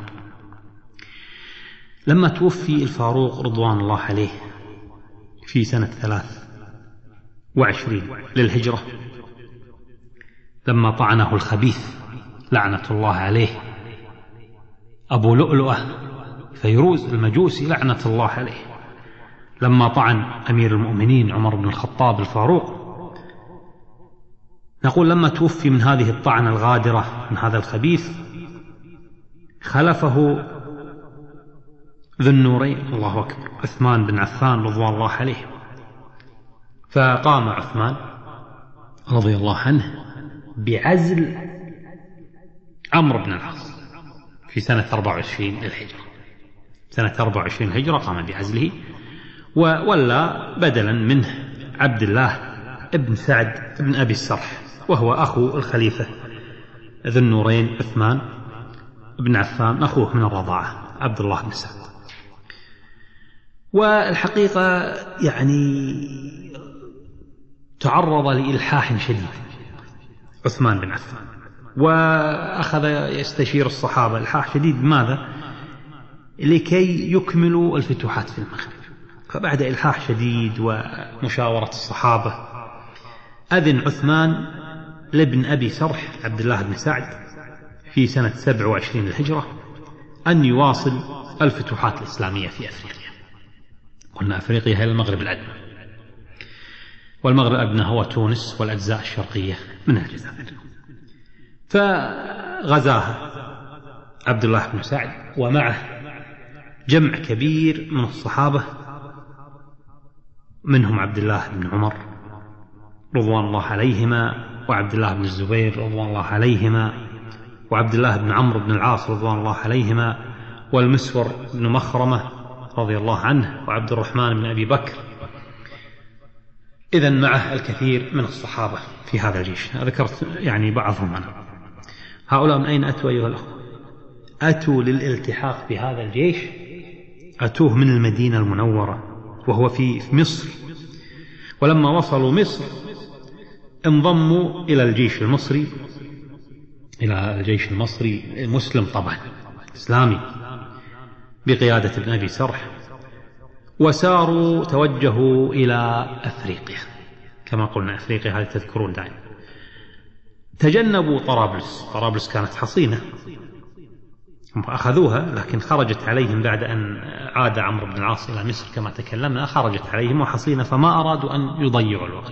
لما توفي الفاروق رضوان الله عليه في سنة ثلاث وعشرين للهجرة، لما طعنه الخبيث لعنة الله عليه أبو لؤلؤة فيروز المجوسي لعنة الله عليه، لما طعن أمير المؤمنين عمر بن الخطاب الفاروق، نقول لما توفي من هذه الطعنة الغادرة من هذا الخبيث خلفه ذو النورين الله أكبر عثمان بن عفان رضوان الله عليه. فقام عثمان رضي الله عنه بعزل عمرو بن العاص في سنة أربعة وعشرين للهجرة، سنة أربعة وعشرين الهجرة قام بعزله، وولى بدلا منه عبد الله ابن سعد ابن أبي السرح، وهو أخو الخليفة ذو النورين عثمان بن عفان، أخوه من الرضاعة عبد الله بن سعد. والحقيقة يعني تعرض لإلحاح شديد عثمان بن عفان، وأخذ يستشير الصحابة إلحاح شديد. ماذا؟ لكي يكملوا الفتوحات في المغرب. فبعد إلحاح شديد ومشاورة الصحابة أذن عثمان لابن أبي سرح عبد الله بن سعد في سنة سبع وعشرين للهجرة أن يواصل الفتوحات الإسلامية في أفريقيا. قلنا أفريقيا هي المغرب الأدنى، والمغرب الأدنى هو تونس والأجزاء الشرقية من الجزائر. فغزاها عبد الله بن سعد ومعه جمع كبير من الصحابة، منهم عبد الله بن عمر رضوان الله عليهما، وعبد الله بن الزبير رضوان الله عليهما، وعبد الله بن عمرو بن العاص رضوان الله عليهما، والمسور بن مخرمة رضي الله عنه، وعبد الرحمن بن أبي بكر. إذن معه الكثير من الصحابة في هذا الجيش. ذكرت يعني بعضهم أنا. هؤلاء من أين أتوا أيها الأخوة؟ أتوا للالتحاق بهذا الجيش، أتوه من المدينة المنورة وهو في مصر، ولما وصلوا مصر انضموا إلى الجيش المصري، إلى الجيش المصري المسلم طبعا إسلامي بقيادة ابن أبي سرح، وساروا توجهوا إلى أفريقيا كما قلنا. أفريقيا هذه تذكرون دائما. تجنبوا طرابلس، طرابلس كانت حصينة أخذوها، لكن خرجت عليهم بعد أن عاد عمرو بن العاص إلى مصر كما تكلمنا، خرجت عليهم وحصينة، فما أرادوا أن يضيعوا الوقت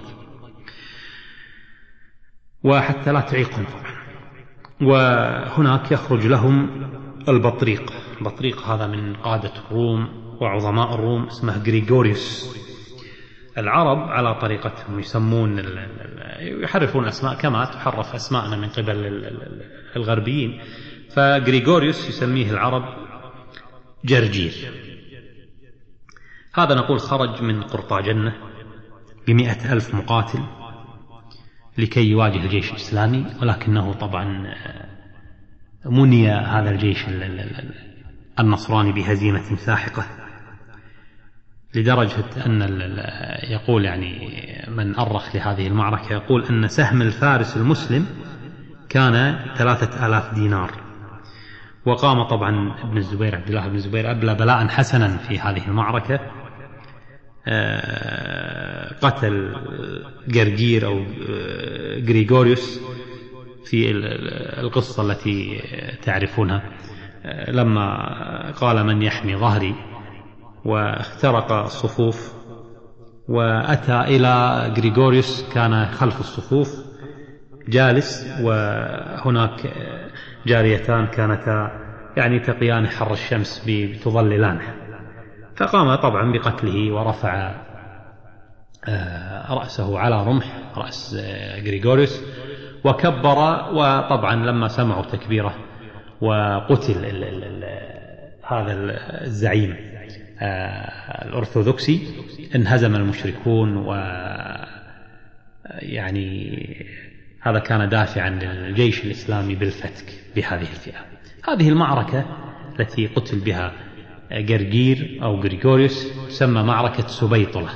وحتى لا تعيقهم طبعا. وهناك يخرج لهم البطريق، البطريق هذا من قادة الروم وعظماء الروم اسمه غريغوريوس. العرب على طريقتهم يسمون يحرفون أسماء كما تحرف أسماءنا من قبل الغربيين، فغريغوريوس يسميه العرب جرجير. هذا نقول خرج من قرطاجنة بمئة ألف مقاتل لكي يواجه الجيش الإسلامي، ولكنه طبعا مني هذا الجيش النصراني بهزيمة ساحقة، لدرجة أن يقول يعني من أرخ لهذه المعركة يقول أن سهم الفارس المسلم كان ثلاثة آلاف دينار. وقام طبعا ابن الزبير عبد الله بن الزبير أبلى بلاء حسنا في هذه المعركة، قتل جرجير أو غريغوريوس في القصة التي تعرفونها، لما قال من يحمي ظهري، واخترق الصفوف وأتى إلى غريغوريوس كان خلف الصفوف جالس، وهناك جاريتان كانتا يعني تقيان حر الشمس بتظللانه، فقام طبعا بقتله ورفع رأسه على رمح رأس غريغوريوس وكبر. وطبعا لما سمعوا تكبيره وقتل ال ال ال هذا الزعيم الأرثوذكسي انهزم المشركون، و يعني هذا كان دافعا للجيش الإسلامي بالفتك بهذه الفئة. هذه المعركة التي قتل بها جرجير أو غريغوريوس تسمى معركة سبيطلة.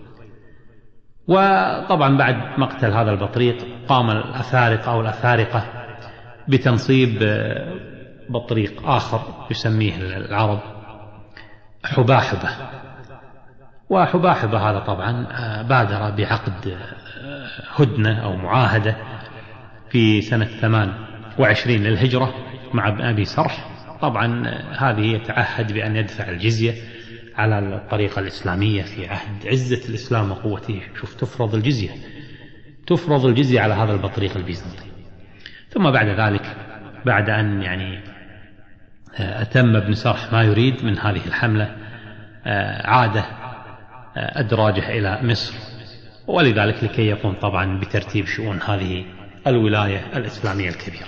وطبعا بعد مقتل هذا البطريق قام الأفارقة أو الأفارقة بتنصيب بطريق آخر يسميه العرب حباحبة. وحباحبة هذا طبعا بادر بعقد هدنة أو معاهدة في سنة ثمان وعشرين للهجرة مع ابن أبي سرح. طبعا هذه يتعهد بأن يدفع الجزية على الطريقة الإسلامية في عهد عزة الإسلام وقوته. شوف، تفرض الجزية تفرض الجزية على هذا البطريق البيزنطي. ثم بعد ذلك بعد أن يعني أتم ابن سرح ما يريد من هذه الحملة عاد أدراجه إلى مصر، ولذلك لكي يقوم طبعا بترتيب شؤون هذه الولاية الإسلامية الكبيرة.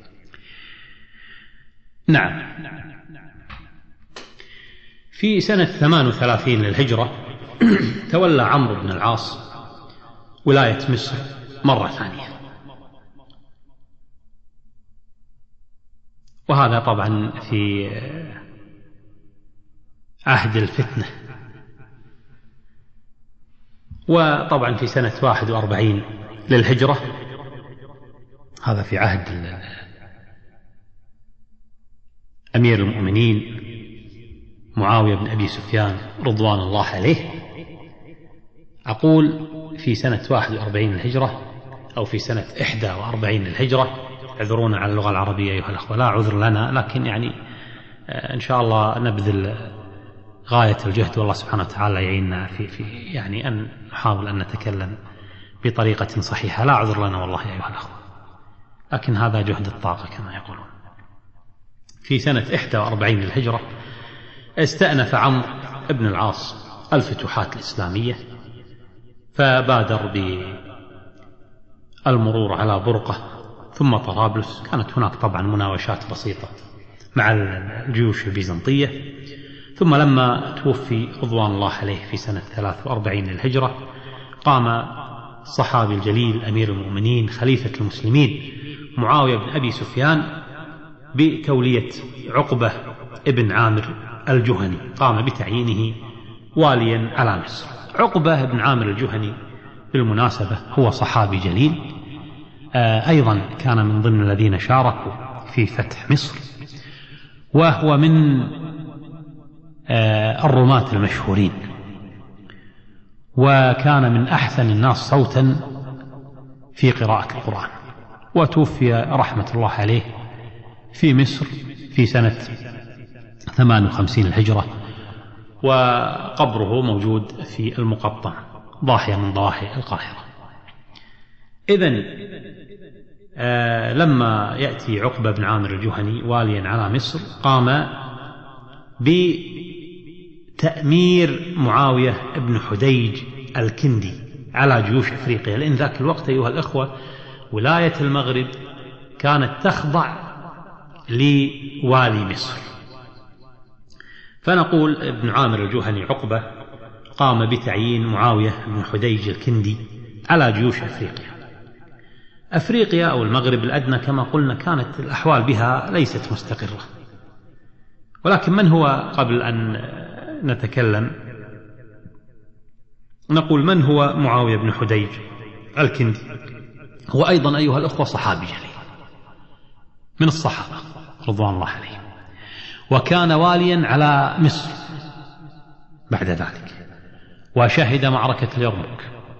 نعم، في سنة ثمان وثلاثين للهجرة تولى عمرو بن العاص ولاية مصر مرة ثانية، وهذا طبعا في عهد الفتنة. وطبعا في سنة واحد وأربعين للهجرة، هذا في عهد أمير المؤمنين معاوية بن أبي سفيان رضوان الله عليه، أقول في سنة واحد وأربعين للهجرة أو في سنة إحدى وأربعين للهجرة. اعذرونا على اللغة العربية أيها الأخوة، لا عذر لنا، لكن يعني إن شاء الله نبذل غاية الجهد، والله سبحانه وتعالى يعيننا في, في يعني أن نحاول أن نتكلم بطريقة صحيحة. لا عذر لنا والله أيها الأخوة، لكن هذا جهد الطاقة كما يقولون. في سنة إحدى وأربعين للهجرة استأنف عمرو بن العاص الفتوحات الإسلامية، فبادر بالمرور على برقة ثم طرابلس. كانت هناك طبعا مناوشات بسيطة مع الجيوش البيزنطية. ثم لما توفي رضوان الله عليه في سنة ثلاث وأربعين للهجرة، قام الصحابي الجليل أمير المؤمنين خليفة المسلمين معاوية بن أبي سفيان بتولية عقبة ابن عامر الجهني، قام بتعيينه واليا على مصر. عقبة بن عامر الجهني بالمناسبة هو صحابي جليل، أيضا كان من ضمن الذين شاركوا في فتح مصر، وهو من الرماة المشهورين، وكان من أحسن الناس صوتا في قراءة القرآن. وتوفي رحمة الله عليه في مصر في سنة ثمان وخمسين الهجرة، وقبره موجود في المقطم ضاحية من ضواحي القاهرة. إذن آه لما يأتي عقبة بن عامر الجهني واليا على مصر، قام بتأمير معاوية بن حديج الكندي على جيوش أفريقيا، لأن ذاك الوقت أيها الأخوة ولاية المغرب كانت تخضع لوالي مصر. فنقول ابن عامر الجهني عقبة قام بتعيين معاوية بن حديج الكندي على جيوش أفريقيا. أفريقيا أو المغرب الأدنى كما قلنا كانت الأحوال بها ليست مستقرة، ولكن من هو قبل أن نتكلم نقول من هو معاوية بن حديج الكندي؟ هو أيضا أيها الأخوة صحابي جليل من الصحابة رضوان الله عليهم، وكان واليا على مصر بعد ذلك، وشهد معركة اليرموك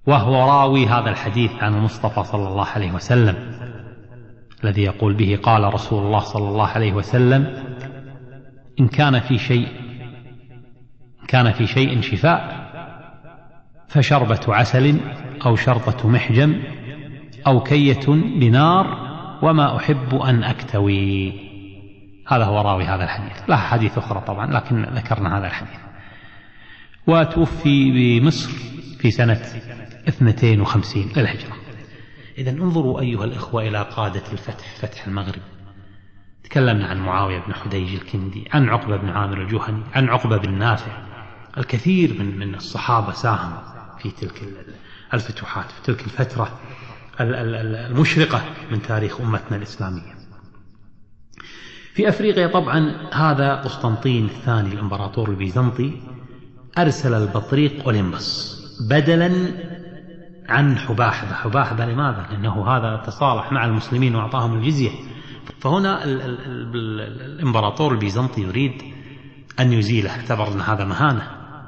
وهو راوي هذا الحديث عن المصطفى صلى الله عليه وسلم الذي يقول به قال رسول الله صلى الله عليه وسلم: إن كان في شيء إن كان في شيء شفاء فشربة عسل أو شرطة محجم أو كية بنار وما أحب أن أكتوي. هذا هو راوي هذا الحديث. له حديث أخرى طبعا لكن ذكرنا هذا الحديث. وتوفي بمصر في سنة اثنتين وخمسين للهجرة. إذن انظروا أيها الإخوة إلى قادة الفتح، فتح المغرب. تكلمنا عن معاوية بن حديج الكندي، عن عقبة بن عامر الجهني، عن عقبة بن نافع. الكثير من من الصحابة ساهم في تلك الفتوحات، في تلك الفترة المشرقة من تاريخ أمتنا الإسلامية. في أفريقيا طبعا هذا قسطنطين الثاني الإمبراطور البيزنطي أرسل البطريق أوليمبس بدلا عن حباحبة. حباحبة لماذا؟ لأنه هذا تصالح مع المسلمين وأعطاهم الجزية. فهنا ال ال ال الإمبراطور البيزنطي يريد أن يزيله، اعتبر أن هذا مهانة.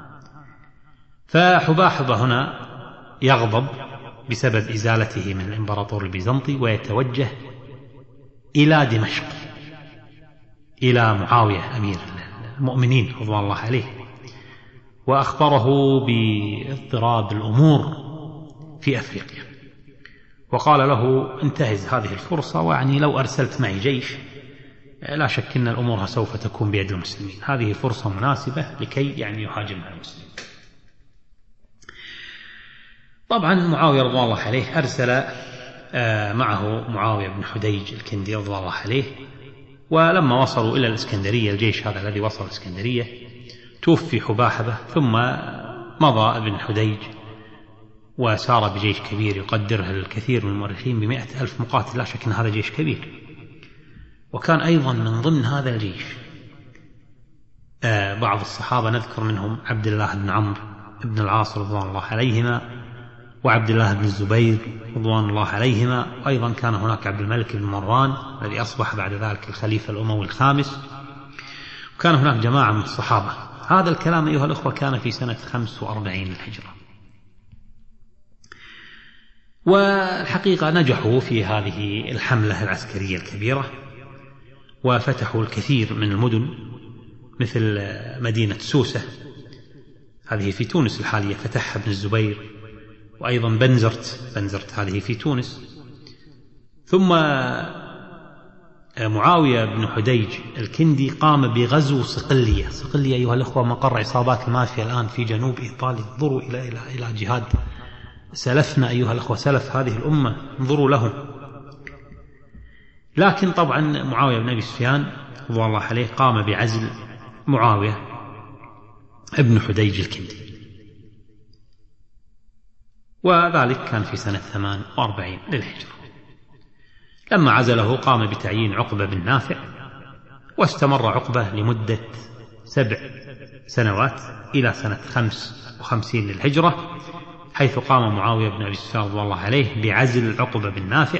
فحباحبة هنا يغضب بسبب إزالته من الإمبراطور البيزنطي ويتوجه إلى دمشق إلى معاوية أمير المؤمنين رضوان الله عليه، وأخبره باضطراب الأمور في أفريقيا، وقال له: انتهز هذه الفرصة، ويعني لو أرسلت معي جيش لا شك أن الأمور سوف تكون بيد المسلمين، هذه فرصة مناسبة لكي يعني يهاجمها المسلمين. طبعا معاوية رضوان الله عليه أرسل معه معاوية بن حديج الكندي رضوان الله عليه، ولما وصلوا إلى الإسكندرية، الجيش هذا الذي وصل الإسكندرية، توفي حباحبة، ثم مضى ابن حديج وسار بجيش كبير يقدره الكثير من المؤرخين بمئة ألف مقاتل. لا شك أن هذا جيش كبير. وكان أيضا من ضمن هذا الجيش بعض الصحابة، نذكر منهم عبد الله بن عمرو بن العاص رضوان الله عليهما، وعبد الله بن الزبير رضوان الله عليهما، وأيضا كان هناك عبد الملك بن مروان الذي أصبح بعد ذلك الخليفة الأموي الخامس، وكان هناك جماعة من الصحابة. هذا الكلام أيها الأخوة كان في سنة خمس وأربعين للهجرة. والحقيقة نجحوا في هذه الحملة العسكرية الكبيرة، وفتحوا الكثير من المدن مثل مدينة سوسة، هذه في تونس الحالية، فتحها ابن الزبير، وأيضا بنزرت بنزرت هذه في تونس. ثم معاوية بن حديج الكندي قام بغزو صقلية. صقلية أيها الأخوة مقر عصابات المافيا الآن في جنوب إيطاليا. انظروا إلى إلى إلى جهاد سلفنا أيها الأخوة، سلف هذه الأمة، انظروا لهم. لكن طبعا معاوية بن أبي سفيان رضي الله عليه قام بعزل معاوية ابن حديج الكندي، وذلك كان في سنة ثمان وأربعين للهجرة. لما عزله قام بتعيين عقبة بن نافع، واستمر عقبة لمدة سبع سنوات إلى سنة خمس وخمسين للهجرة، حيث قام معاوية بن أبي سفيان رضي الله عليه بعزل عقبة بن نافع.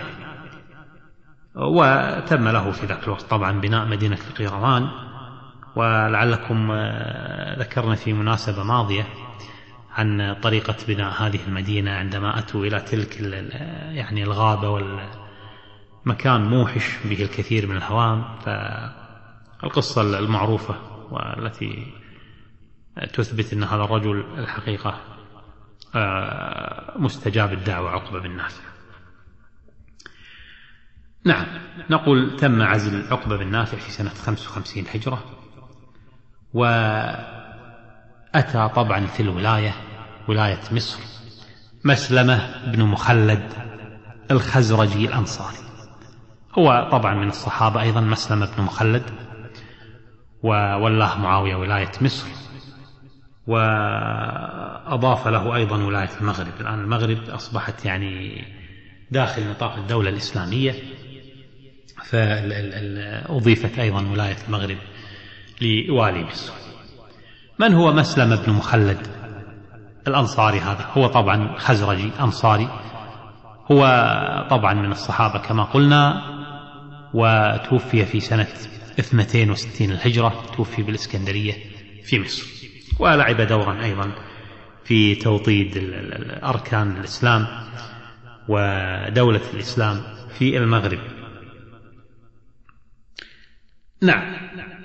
وتم له في ذاك الوقت طبعا بناء مدينة القيروان. ولعلكم ذكرنا في مناسبة ماضية عن طريقة بناء هذه المدينة عندما أتوا إلى تلك يعني الغابة والمكان موحش به الكثير من الهوام. فالقصة المعروفة والتي تثبت أن هذا الرجل الحقيقة مستجاب الدعوة عقبة بن نافع. نعم، نقول تم عزل عقبة بن نافع في سنة خمس وخمسين هجرة. وأتى طبعا في الولاية ولاية مصر مسلمة بن مخلد الخزرجي الأنصاري. هو طبعا من الصحابة أيضا مسلمة بن مخلد، وولاه معاوية ولاية مصر، وأضاف له أيضا ولاية المغرب. الآن المغرب أصبحت يعني داخل نطاق الدولة الإسلامية، فأضيفت أيضا ولاية المغرب لوالي مصر. من هو مسلم بن مخلد الأنصاري؟ هذا هو طبعا خزرجي أنصاري، هو طبعا من الصحابة كما قلنا، وتوفي في سنة اثنتين وستين الهجرة، توفي بالإسكندرية في مصر، ولعب دورا أيضا في توطيد أركان الإسلام ودولة الإسلام في المغرب. نعم،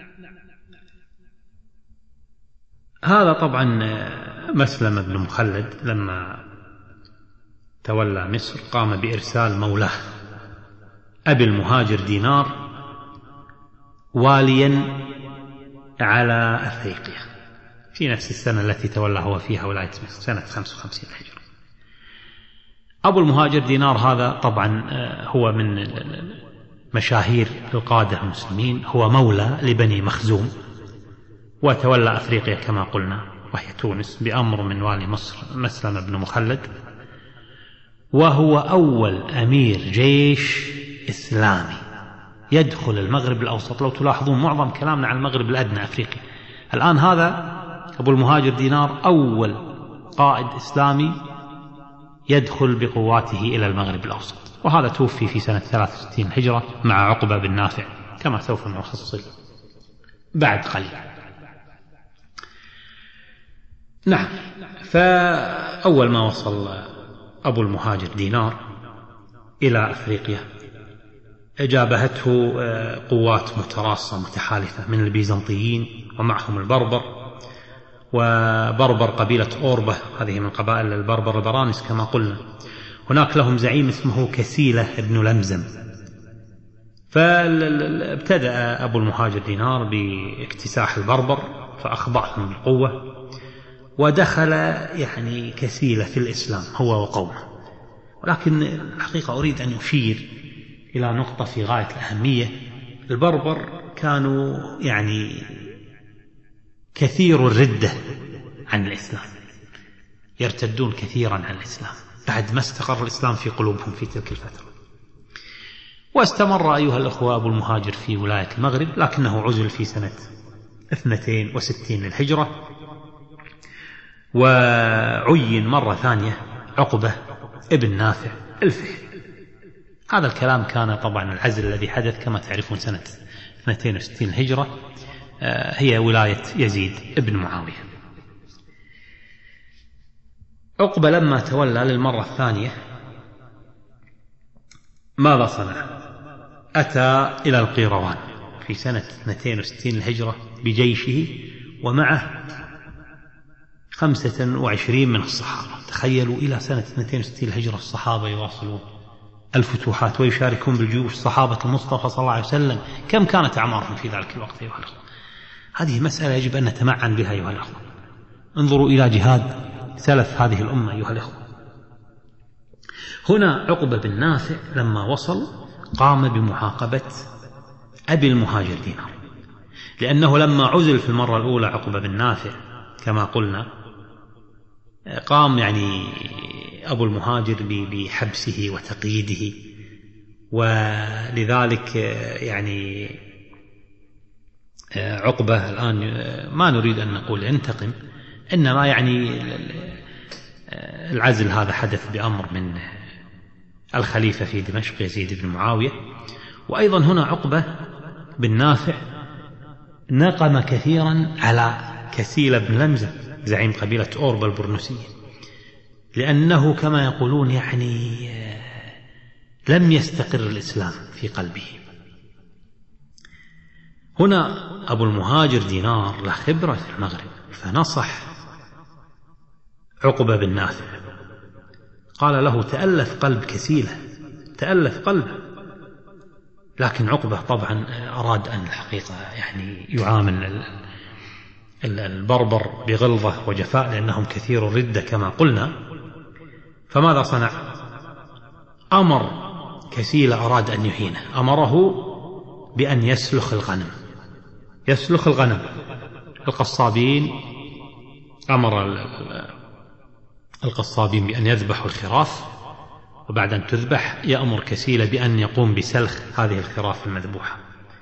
هذا طبعا مسلم بن مخلد لما تولى مصر قام بإرسال مولاه أبي المهاجر دينار واليا على أفريقيا في نفس السنة التي تولى هو فيها ولاية مصر، سنة خمسة وخمسين الهجرة. أبو المهاجر دينار هذا طبعا هو من مشاهير القادة المسلمين، هو مولى لبني مخزوم، وتولى أفريقيا كما قلنا وهي تونس بأمر من والي مصر مسلم بن مخلد، وهو أول أمير جيش إسلامي يدخل المغرب الأوسط. لو تلاحظون معظم كلامنا عن المغرب الأدنى أفريقيا، الآن هذا أبو المهاجر دينار أول قائد إسلامي يدخل بقواته إلى المغرب الأوسط، وهذا توفي في سنة ثلاثة وستين الهجرة مع عقبة بن نافع كما سوف نفصل بعد قليل. نعم، فأول ما وصل أبو المهاجر دينار إلى أفريقيا جابهته قوات متراصة متحالفة من البيزنطيين ومعهم البربر، وبربر قبيلة أوربة هذه من قبائل البربر البرانس كما قلنا. هناك لهم زعيم اسمه كسيلة بن لمزم. فابتدأ أبو المهاجر دينار باكتساح البربر فأخضعهم بالقوة، ودخل يعني كسيلة في الإسلام هو وقومه. ولكن الحقيقة أريد أن أشير إلى نقطة في غاية الأهمية. البربر كانوا يعني كثير الردة عن الإسلام، يرتدون كثيرا عن الإسلام بعد ما استقر الإسلام في قلوبهم في تلك الفترة. واستمر أيها الأخوة أبو المهاجر في ولاية المغرب، لكنه عزل في سنة اثنتين وستين للهجرة، وعين مرة ثانية عقبة ابن نافع الفهري. هذا الكلام كان طبعا العزل الذي حدث كما تعرفون سنة اثنتين وستين الهجرة، هي ولاية يزيد ابن معاوية. عقبة لما تولى للمرة الثانية ماذا صنع؟ أتى إلى القيروان في سنة اثنتين وستين الهجرة بجيشه ومعه خمسة وعشرين من الصحابة. تخيلوا إلى سنة اثنتين وستين الهجرة الصحابة يواصلون الفتوحات ويشاركون بالجيوش صحابة المصطفى صلى الله عليه وسلم. كم كانت أعمارهم في ذلك الوقت أيها الأخوة؟ هذه مسألة يجب أن نتمعن بها أيها الأخوة. انظروا إلى جهاد سلف هذه الأمة أيها الأخوة. هنا عقبة بن نافع لما وصل قام بمعاقبة أبي المهاجر دينار، لأنه لما عزل في المرة الأولى عقبة بن نافع كما قلنا قام يعني أبو المهاجر بحبسه وتقييده، ولذلك يعني عقبة الآن ما نريد أن نقول ينتقم، إنما يعني العزل هذا حدث بأمر من الخليفة في دمشق يزيد بن معاوية. وأيضا هنا عقبة بن نافع نقم كثيرا على كسيل بن لمزم زعيم قبيلة أوربا البرنسية، لأنه كما يقولون يعني لم يستقر الإسلام في قلبه. هنا أبو المهاجر دينار له خبرة في المغرب، فنصح عقبة بن نافع، قال له تألف قلب كسيلة، تألف قلبه. لكن عقبة طبعا أراد أن الحقيقة يعني يعامل البربر بغلظة وجفاء لأنهم كثير الردة كما قلنا. فماذا صنع؟ أمر كسيلة أراد أن يهينه، أمره بأن يسلخ الغنم، يسلخ الغنم. القصابين أمر القصابين بأن يذبحوا الخراف، وبعد أن تذبح يأمر كسيلة بأن يقوم بسلخ هذه الخراف المذبوحة.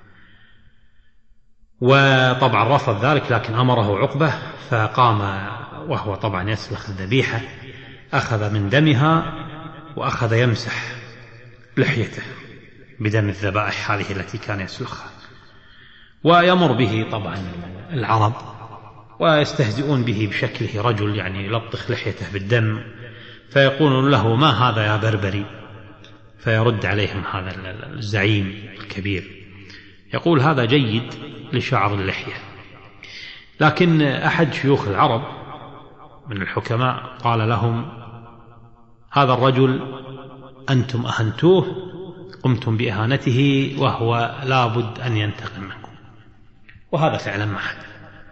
وطبعا رفض ذلك، لكن أمره عقبة فقام وهو طبعا يسلخ الذبيحة، أخذ من دمها وأخذ يمسح لحيته بدم الذبائح هذه التي كان يسلخها، ويمر به طبعا العرب ويستهزئون به بشكله رجل يعني يلطخ لحيته بالدم، فيقولون له: ما هذا يا بربري؟ فيرد عليهم هذا الزعيم الكبير يقول: هذا جيد لشعر اللحية. لكن أحد شيوخ العرب من الحكماء قال لهم: هذا الرجل أنتم أهنتوه، قمتم بإهانته، وهو لابد أن ينتقم منكم. وهذا فعلا ما حدث.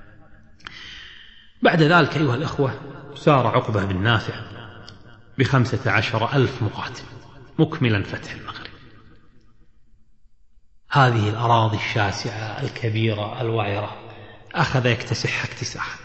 بعد ذلك أيها الأخوة سار عقبة بن نافع بخمسة عشر ألف مقاتل مكملا فتح المغرب. هذه الأراضي الشاسعة الكبيرة الوعرة أخذ يكتسحها اكتساحا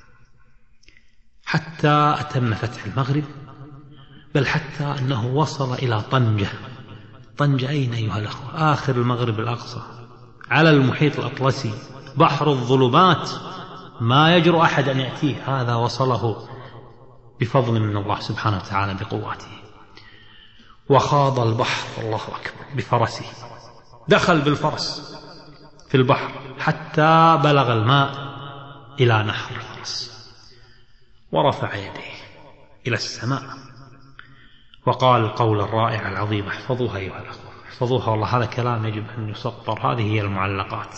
حتى أتم فتح المغرب، بل حتى أنه وصل إلى طنجة. طنجة أين أيها الأخوة؟ آخر المغرب الأقصى على المحيط الأطلسي، بحر الظلمات، ما يجرؤ أحد أن يأتيه. هذا وصله بفضل من الله سبحانه وتعالى بقواته. وخاض البحر، الله أكبر، بفرسه، دخل بالفرس في البحر حتى بلغ الماء إلى نحر الفرس، ورفع يديه إلى السماء وقال القول الرائع العظيم: احفظوها أيها الأخوة، احفظوها، والله هذا كلام يجب أن يسطر، هذه هي المعلقات.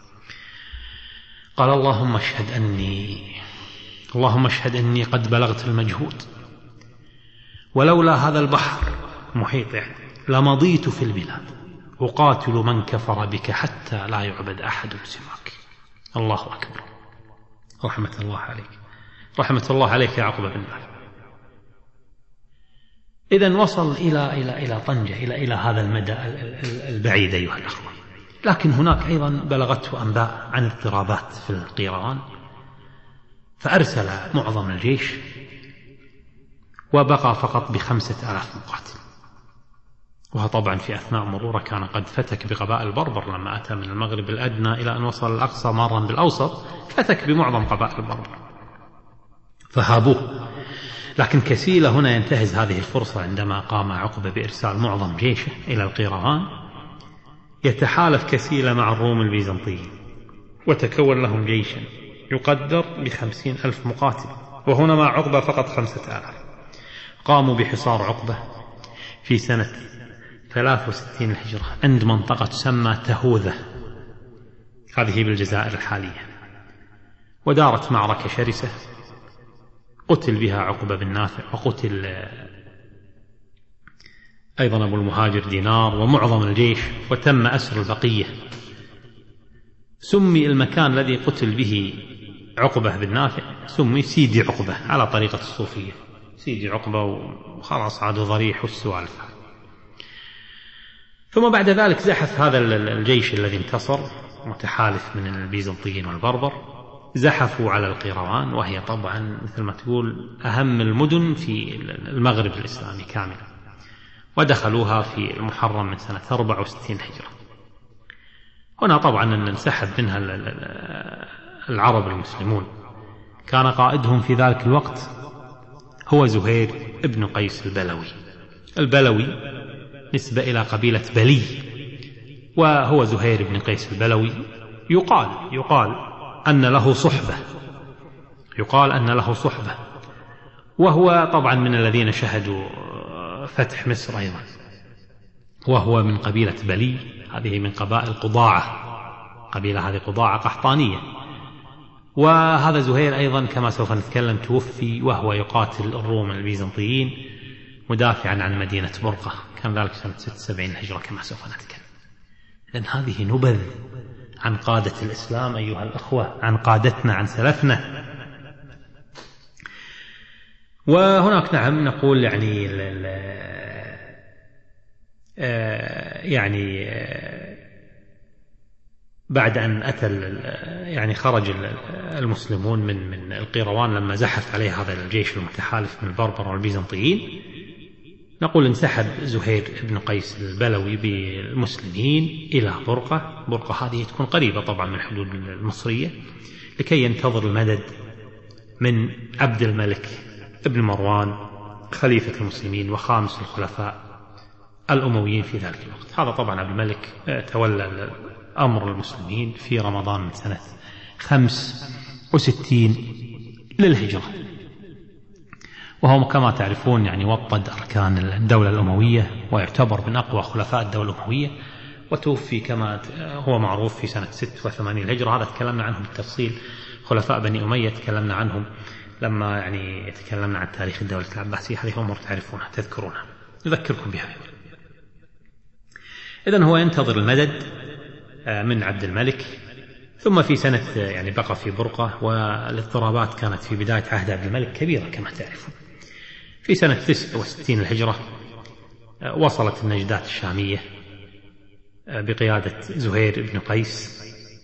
قال: اللهم اشهد أني اللهم اشهد أني قد بلغت المجهود، ولولا هذا البحر محيط يعني لمضيت في البلاد أقاتل من كفر بك حتى لا يعبد أحد سواك. الله أكبر، رحمة الله عليك، رحمة الله عليك يا عقبة بن نافع. إذن وصل إلى إلى إلى طنجة، إلى إلى هذا المدى البعيد أيها الأخوة. لكن هناك أيضا بلغته أنباء عن اضطرابات في القيروان، فأرسل معظم الجيش وبقى فقط بخمسة آلاف مقاتل. وهو طبعا في أثناء مروره كان قد فتك بقبائل البربر، لما أتى من المغرب الأدنى إلى أن وصل الأقصى مارا بالأوسط فتك بمعظم قبائل البربر فهابوه. لكن كسيلة هنا ينتهز هذه الفرصة عندما قام عقبة بإرسال معظم جيشه إلى القيروان، يتحالف كسيلة مع الروم البيزنطيين، وتكون لهم جيشا يقدر بخمسين ألف مقاتل، وهنا مع عقبة فقط خمسة آلاف. قاموا بحصار عقبة في سنة ثلاث وستين الهجرة عند منطقة تسمى تهوذة، هذه بالجزائر الحالية، ودارت معركة شرسة قتل بها عقبة بن نافع، وقتل أيضا أبو المهاجر دينار ومعظم الجيش، وتم أسر البقية. سمي المكان الذي قتل به عقبة بن نافع سمي سيدي عقبة على طريقة الصوفية، سيدي عقبة، وخلاص عاد ضريح والسوالف. ثم بعد ذلك زحف هذا الجيش الذي انتصر متحالف من البيزنطيين والبربر، زحفوا على القيروان، وهي طبعا مثل ما تقول أهم المدن في المغرب الإسلامي كاملا، ودخلوها في المحرم من سنة أربعة وستين هجرة. هنا طبعا انسحب منها العرب المسلمون. كان قائدهم في ذلك الوقت هو زهير ابن قيس البلوي. البلوي نسبة إلى قبيلة بلي، وهو زهير بن قيس البلوي. يقال يقال أن له صحبة يقال أن له صحبة وهو طبعا من الذين شهدوا فتح مصر أيضا، وهو من قبيلة بلي، هذه من قبائل قضاعة، قبيلة هذه قضاعة قحطانية. وهذا زهير أيضا كما سوف نتكلم توفي وهو يقاتل الروم البيزنطيين مدافعا عن مدينة برقة، كان ذلك سنة ستة وسبعين هجرة كما سوف نتكلم. إذن هذه نبذ عن قادة الإسلام أيها الأخوة، عن قادتنا، عن سلفنا. وهناك نعم نقول يعني يعني بعد أن أتى يعني خرج المسلمون من من القيروان لما زحف عليه هذا الجيش المتحالف من البربر والبيزنطيين، نقول انسحب زهير بن قيس البلوي بالمسلمين إلى برقة. برقة هذه تكون قريبة طبعا من الحدود المصرية، لكي ينتظر المدد من عبد الملك ابن مروان خليفة المسلمين وخامس الخلفاء الأمويين في ذلك الوقت. هذا طبعا عبد الملك تولى أمر المسلمين في رمضان من سنة خمس وستين للهجرة، وهو كما تعرفون يعني وطد أركان الدولة الأموية، ويعتبر من أقوى خلفاء الدولة الأموية، وتوفي كما هو معروف في سنة ستة وثمانين للهجرة. هذا تكلمنا عنهم بالتفصيل، خلفاء بني أمية تكلمنا عنهم لما يعني تكلمنا عن تاريخ الدولة العباسية. هذه أمور تعرفونها تذكرونها، نذكركم بها. إذن هو ينتظر المدد من عبد الملك، ثم في سنة يعني بقى في برقة، والاضطرابات كانت في بداية عهد عبد الملك كبيرة كما تعرفون. في سنة تسعة وستين الهجرة وصلت النجدات الشامية بقيادة زهير بن قيس،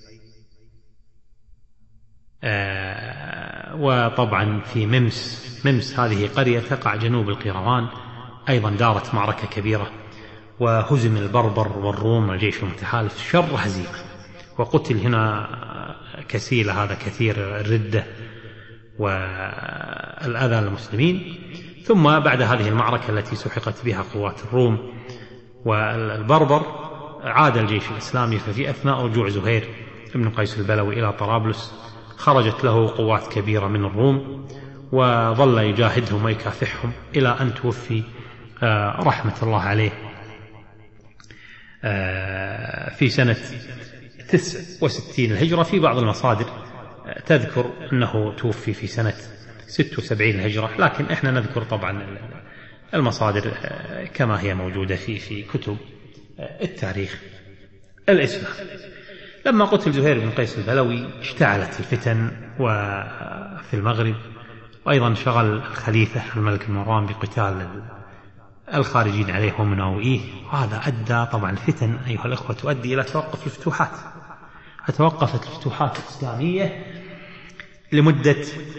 وطبعا في ممس. ممس هذه قرية تقع جنوب القيروان، أيضا دارت معركة كبيرة، وهزم البربر والروم والجيش المتحالف شر هزيمة، وقتل هنا كسيلة، هذا كثير الردة والأذى للمسلمين. ثم بعد هذه المعركة التي سحقت بها قوات الروم والبربر، عاد الجيش الإسلامي، ففي أثناء رجوع زهير بن قيس البلوي إلى طرابلس خرجت له قوات كبيرة من الروم، وظل يجاهدهم ويكافحهم إلى أن توفي رحمة الله عليه في سنة تسعة وستين الهجرة. في بعض المصادر تذكر أنه توفي في سنة ستة وسبعين الهجرة، لكن إحنا نذكر طبعا المصادر كما هي موجودة في في كتب التاريخ الإسلامي. لما قتل زهير بن قيس البلوي اشتعلت الفتن وفي المغرب، وأيضا شغل الخليفة الملك مروان بقتال الخارجين عليه ومناوئيه، وهذا أدى طبعا الفتن أيها الأخوة تؤدي إلى توقف الفتوحات. توقفت الفتوحات الإسلامية لمدة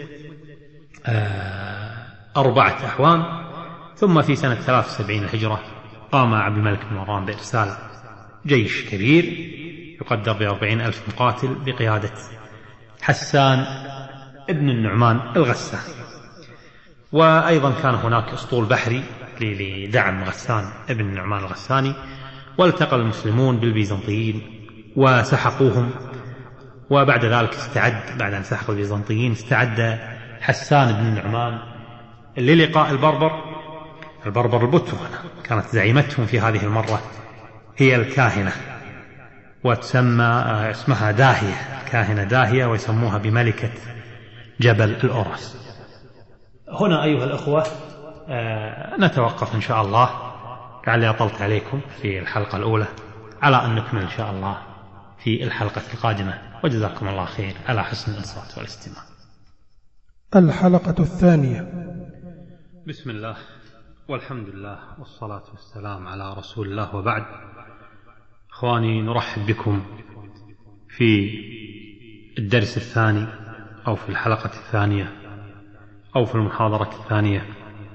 أربعة أعوام. ثم في سنة ثلاثة وسبعين الهجرة قام عبد الملك بن مروان بإرسال جيش كبير يقدر بأربعين ألف مقاتل بقيادة حسان ابن النعمان الغساني، وأيضا كان هناك أسطول بحري لدعم غسان ابن النعمان الغساني. والتقى المسلمون بالبيزنطيين وسحقوهم، وبعد ذلك استعد بعد أن سحقوا البيزنطيين استعد حسان بن النعمان للقاء البربر. البربر البترنة كانت زعيمتهم في هذه المرة هي الكاهنة، وتسمى اسمها داهية، الكاهنة داهية، ويسموها بملكة جبل الأورس. هنا أيها الأخوة نتوقف إن شاء الله، لعلي أطلت عليكم في الحلقة الأولى، على أن نكمل إن شاء الله في الحلقة القادمة، وجزاكم الله خير على حسن الإنصات والاستماع. الحلقة الثانية. بسم الله والحمد لله والصلاة والسلام على رسول الله، وبعد. إخواني، نرحب بكم في الدرس الثاني أو في الحلقة الثانية أو في المحاضرة الثانية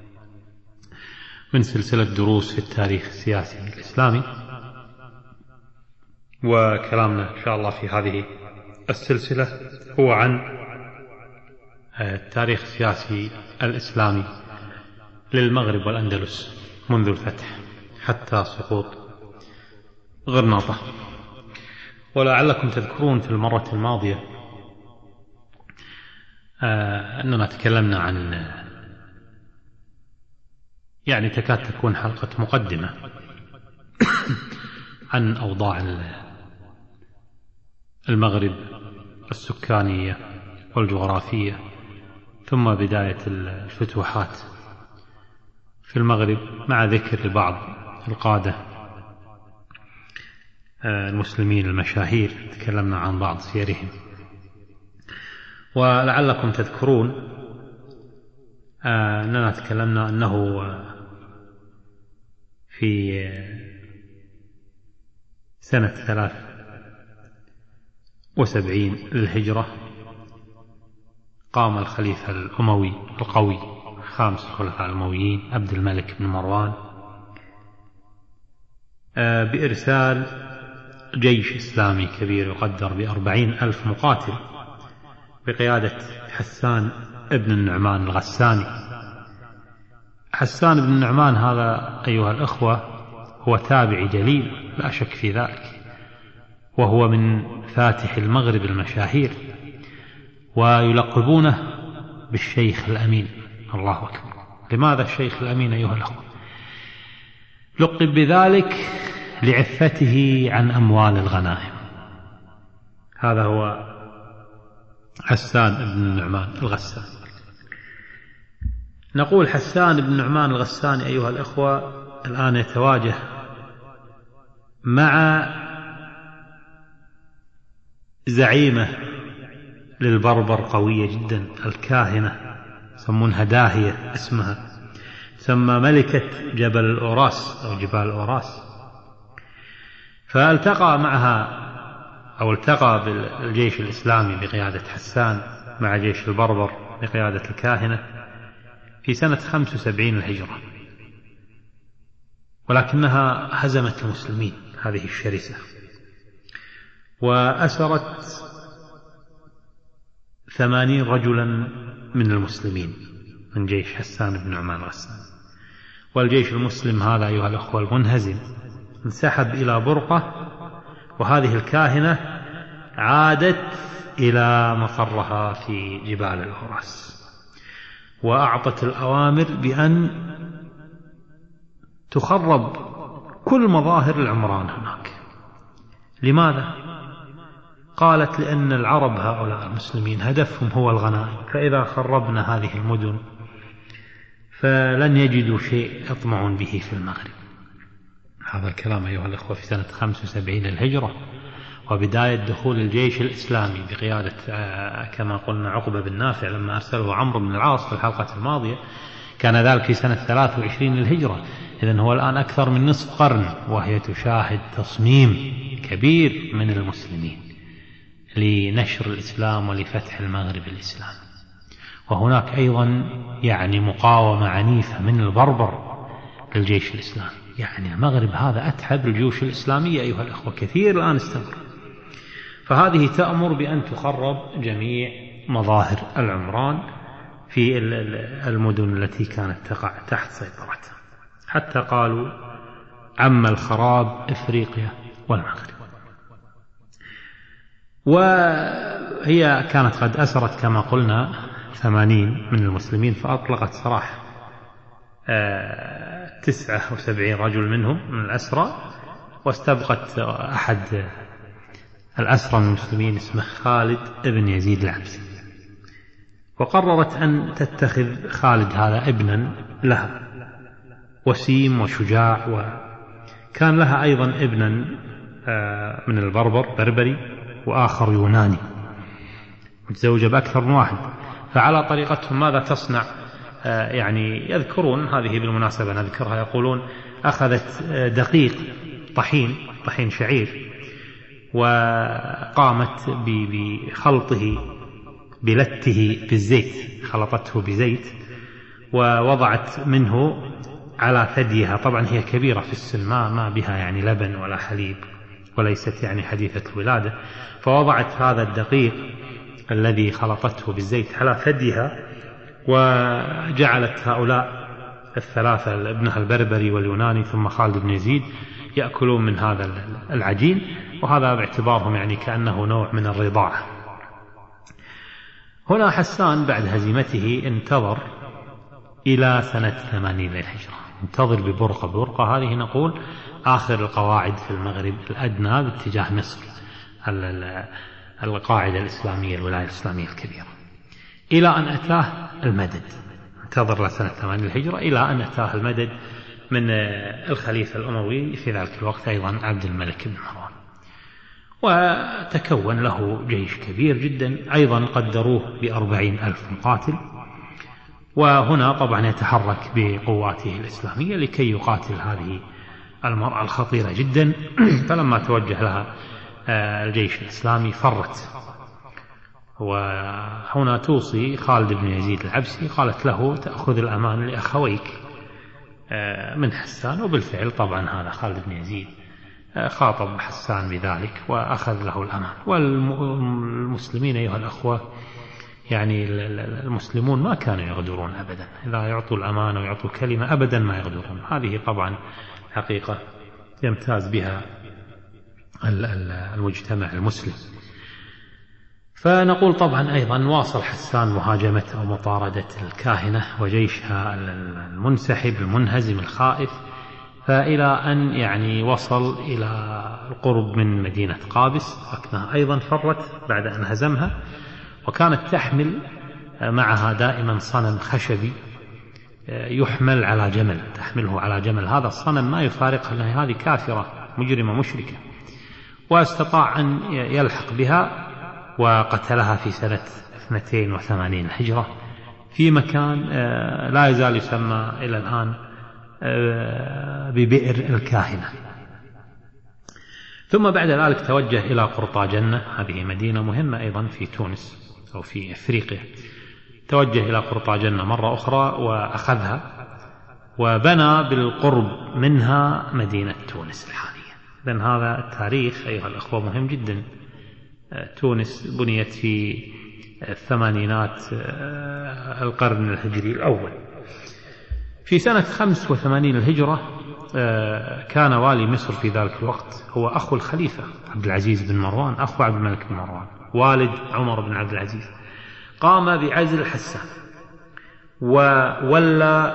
من سلسلة دروس في التاريخ السياسي الإسلامي. وكلامنا إن شاء الله في هذه السلسلة هو عن التاريخ السياسي الإسلامي للمغرب والأندلس منذ الفتح حتى سقوط غرناطة. ولعلكم تذكرون في المرة الماضية أننا تكلمنا عن يعني تكاد تكون حلقة مقدمة عن أوضاع المغرب السكانية والجغرافية، ثم بداية الفتوحات في المغرب مع ذكر بعض القادة المسلمين المشاهير، تكلمنا عن بعض سيرهم. ولعلكم تذكرون أننا تكلمنا أنه في سنة ثلاث وسبعين للهجرة قام الخليفة الأموي القوي خامس الخلفاء الأمويين عبد الملك بن مروان بإرسال جيش إسلامي كبير يقدر بأربعين ألف مقاتل بقيادة حسان ابن النعمان الغساني. حسان بن النعمان هذا أيها الأخوة هو تابعي جليل لا شك في ذلك، وهو من فاتح المغرب المشاهير، ويلقبونه بالشيخ الأمين. الله أكبر. لماذا الشيخ الأمين أيها الأخوة؟ لقب بذلك لعفته عن أموال الغنائم. هذا هو حسان بن النعمان الغساني. نقول حسان بن النعمان الغساني أيها الأخوة الآن يتواجه مع زعيمة للبربر قوية جدا، الكاهنة يسمونها داهية اسمها، تسمى ملكة جبل الأوراس أو جبال الأوراس. فالتقى معها أو التقى بالجيش الإسلامي بقيادة حسان مع جيش البربر بقيادة الكاهنة في سنة خمس وسبعين الهجرة، ولكنها هزمت المسلمين هذه الشرسة، وأسرت ثمانين رجلا من المسلمين من جيش حسان بن نعمان الغساني. والجيش المسلم هذا أيها الأخوة المنهزم انسحب إلى برقة، وهذه الكاهنة عادت إلى مقرها في جبال الأوراس، وأعطت الأوامر بأن تخرب كل مظاهر العمران هناك. لماذا؟ قالت لأن العرب هؤلاء المسلمين هدفهم هو الغنائم، فإذا خربنا هذه المدن فلن يجدوا شيء يطمعون به في المغرب. هذا الكلام أيها الأخوة في سنة خمس وسبعين الهجرة، وبداية دخول الجيش الإسلامي بقيادة كما قلنا عقبة بن نافع لما أرسله عمرو بن العاص في الحلقة الماضية، كان ذلك في سنة ثلاث وعشرين الهجرة. إذن هو الآن أكثر من نصف قرن وهي تشاهد تصميم كبير من المسلمين لنشر الإسلام ولفتح المغرب الإسلامي. وهناك أيضا يعني مقاومة عنيفة من البربر للجيش الإسلامي. يعني المغرب هذا أتعب الجيوش الإسلامية أيها الأخوة كثير الآن استمر. فهذه تأمر بأن تخرب جميع مظاهر العمران في المدن التي كانت تقع تحت سيطرتها، حتى قالوا عم الخراب إفريقيا والمغرب. وهي كانت قد أسرت كما قلنا ثمانين من المسلمين، فأطلقت سراح تسعة وسبعين رجل منهم من الأسرى، واستبقت أحد الأسرى من المسلمين اسمه خالد ابن يزيد العبسي، وقررت أن تتخذ خالد هذا ابنا لها وسيم وشجاع. وكان لها أيضا ابنا من البربر بربري وآخر يوناني، متزوجة بأكثر من واحد. فعلى طريقتهم ماذا تصنع؟ يعني يذكرون هذه بالمناسبة نذكرها، يقولون أخذت دقيق طحين طحين شعير وقامت بخلطه بلته بالزيت، خلطته بزيت ووضعت منه على ثديها. طبعا هي كبيرة في السن، ما بها يعني لبن ولا حليب وليست يعني حديثة الولادة، فوضعت هذا الدقيق الذي خلطته بالزيت على ثديها، وجعلت هؤلاء الثلاثة ابنها البربري واليوناني ثم خالد بن يزيد يأكلون من هذا العجين، وهذا باعتبارهم يعني كأنه نوع من الرضاعة. هنا حسان بعد هزيمته انتظر إلى سنة ثمانين للهجرة، انتظر ببرقة. برقة هذه نقول آخر القواعد في المغرب الأدنى باتجاه مصر، القاعدة الإسلامية الولاية الإسلامية الكبيرة، إلى أن أتاه المدد. انتظر لسنة ثمانين للهجرة إلى أن أتاه المدد من الخليفة الأموي في ذلك الوقت أيضا عبد الملك بن مروان، وتكون له جيش كبير جدا أيضا قدروه بأربعين ألف مقاتل. وهنا طبعا يتحرك بقواته الإسلامية لكي يقاتل هذه المرأة الخطيرة جدا. فلما توجه لها الجيش الإسلامي فرت، وهنا توصي خالد بن يزيد العبسي، قالت له تأخذ الأمان لأخويك من حسان. وبالفعل طبعا هذا خالد بن يزيد خاطب حسان بذلك وأخذ له الأمان. والمسلمين أيها الأخوة يعني المسلمون ما كانوا يغدرون أبدا، إذا يعطوا الأمان ويعطوا كلمة أبدا ما يغدرون. هذه طبعا حقيقة يمتاز بها المجتمع المسلم. فنقول طبعا أيضا واصل حسان مهاجمة أو مطاردة الكاهنة وجيشها المنسحب المنهزم الخائف، فإلى أن يعني وصل إلى القرب من مدينة قابس، لكنها أيضا فرت بعد أن هزمها، وكانت تحمل معها دائما صنم خشبي يحمل على جمل، تحمله على جمل. هذا الصنم ما يفارقها لأنها هذه كافرة مجرمة مشركة، واستطاع أن يلحق بها وقتلها في سنة اثنتين وثمانين الهجرة في مكان لا يزال يسمى إلى الآن ببئر الكاهنة. ثم بعد ذلك توجه إلى قرطاجنة، هذه مدينة مهمة أيضا في تونس أو في أفريقيا. توجه إلى قرطاجنة مرة أخرى وأخذها، وبنى بالقرب منها مدينة تونس الحالية. لأن هذا التاريخ أيها الأخوة مهم جدا. تونس بنيت في الثمانينات القرن الهجري الأول. في سنة خمس وثمانين الهجرة كان والي مصر في ذلك الوقت هو أخو الخليفة عبد العزيز بن مروان، أخو عبد الملك بن مروان والد عمر بن عبد العزيز. قام بعزل حسان وولى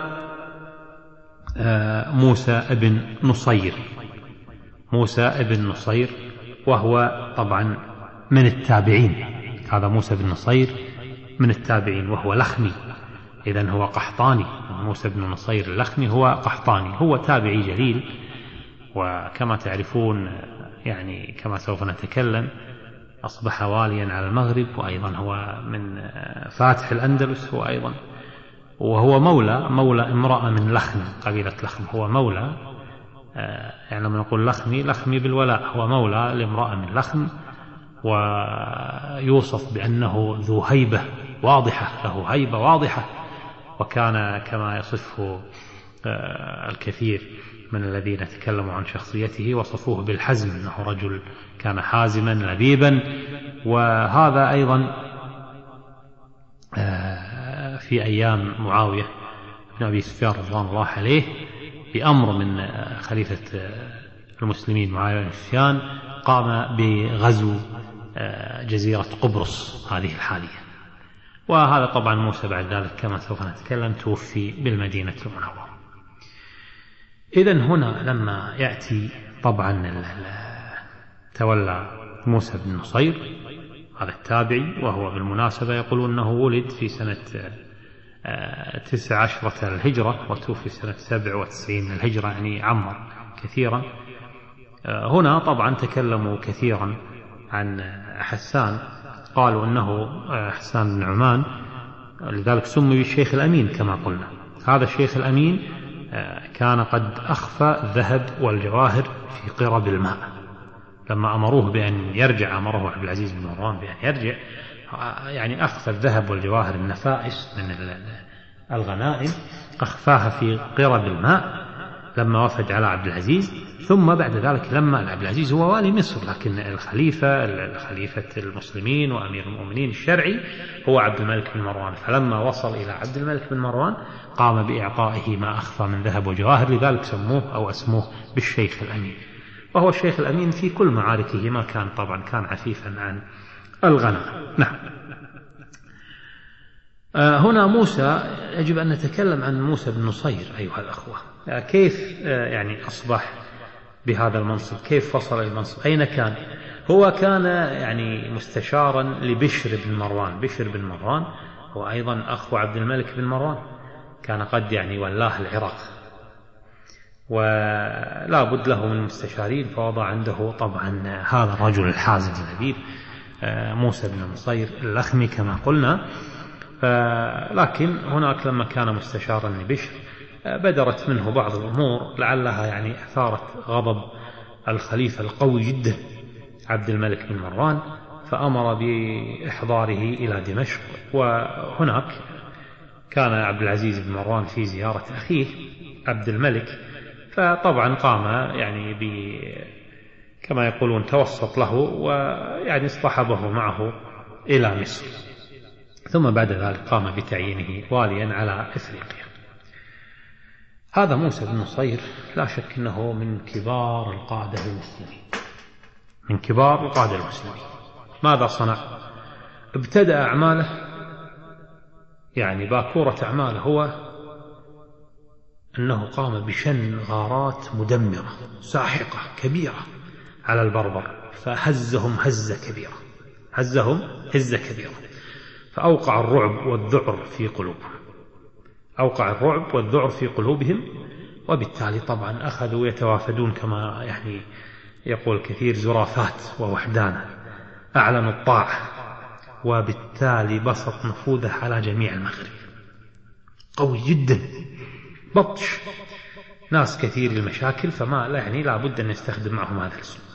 موسى بن نصير موسى بن نصير وهو طبعا من التابعين. هذا موسى بن نصير من التابعين وهو لخمي، إذن هو قحطاني. موسى بن نصير اللخمي هو قحطاني، هو تابعي جليل. وكما تعرفون يعني كما سوف نتكلم أصبح واليا على المغرب، وأيضا هو من فاتح الأندلس هو أيضا، وهو مولى مولى امرأة من لخم، قبيلة لخم. هو مولى يعني لما نقول لخمي لخمي بالولاء، هو مولى لامرأة من لخم، ويوصف بأنه ذو هيبة واضحة، له هيبة واضحة. وكان كما يصفه الكثير من الذين تكلموا عن شخصيته وصفوه بالحزم، أنه رجل كان حازما لبيبا. وهذا أيضا في أيام معاوية بن أبي سفيان رضوان الله عليه بأمر من خليفة المسلمين معاوية بن سفيان قام بغزو جزيرة قبرص هذه الحالية. وهذا طبعا موسى بعد ذلك كما سوف نتكلم توفي بالمدينة المنورة. إذن هنا لما يأتي طبعا تولى موسى بن نصير هذا التابعي، وهو بالمناسبة يقولون أنه ولد في سنة تسع عشرة الهجرة وتوفي سنة سبع وتسعين الهجرة، يعني عمر كثيرا. هنا طبعا تكلموا كثيرا عن حسان، قالوا أنه حسان بن عمان، لذلك سمي بالشيخ الأمين كما قلنا. هذا الشيخ الأمين كان قد أخفى الذهب والجواهر في قرب الماء. لما أمروه بأن يرجع، أمره عبد العزيز بن مروان بأن يرجع، يعني أخفى الذهب والجواهر النفائس من الغنائم، أخفاها في قرب الماء لما وفد على عبد العزيز. ثم بعد ذلك لما عبد العزيز هو والي مصر، لكن الخليفة الخليفة المسلمين وأمير المؤمنين الشرعي هو عبد الملك بن مروان. فلما وصل إلى عبد الملك بن مروان قام بإعطائه ما أخفى من ذهب وجواهر، لذلك سموه أو اسموه بالشيخ الأمين. وهو الشيخ الأمين في كل معاركه، ما كان طبعا كان عفيفا عن الغنائم. نعم. هنا موسى يجب أن نتكلم عن موسى بن نصير أيها الأخوة. كيف يعني أصبح بهذا المنصب؟ كيف وصل إلى المنصب؟ أين كان؟ هو كان يعني مستشارا لبشر بن مروان. بشر بن مروان هو أيضا أخو عبد الملك بن مروان، كان قد يعني ولاه العراق، ولا بد له من مستشارين، فوضع عنده طبعا هذا الرجل الحازم اللبيب موسى بن نصير اللخمي كما قلنا. لكن هناك لما كان مستشارا لبشر بدرت منه بعض الأمور لعلها يعني أثارت غضب الخليفة القوي جدا عبد الملك بن مروان، فأمر بإحضاره إلى دمشق. وهناك كان عبد العزيز بن مروان في زيارة أخيه عبد الملك، فطبعا قام يعني ب كما يقولون توسط له، ويعني اصطحبه معه إلى مصر. ثم بعد ذلك قام بتعيينه واليا على إفريقيا. هذا موسى بن نصير لا شك أنه من كبار القادة المسلمين، من كبار القادة المسلمين. ماذا صنع؟ ابتدأ أعماله يعني باكورة أعماله هو أنه قام بشن غارات مدمرة ساحقة كبيرة على البربر، فهزهم هزة كبيرة هزهم هزة كبيرة فأوقع الرعب والذعر في قلوبهم أوقع الرعب والذعر في قلوبهم وبالتالي طبعا أخذوا يتوافدون كما يعني يقول كثير زرافات ووحدانا، أعلنوا الطاعة، وبالتالي بسط نفوذه على جميع المغرب قوي جدا، بطش ناس كثير المشاكل، فما لا يعني لا بد أن يستخدم معهم هذا الأسلوب.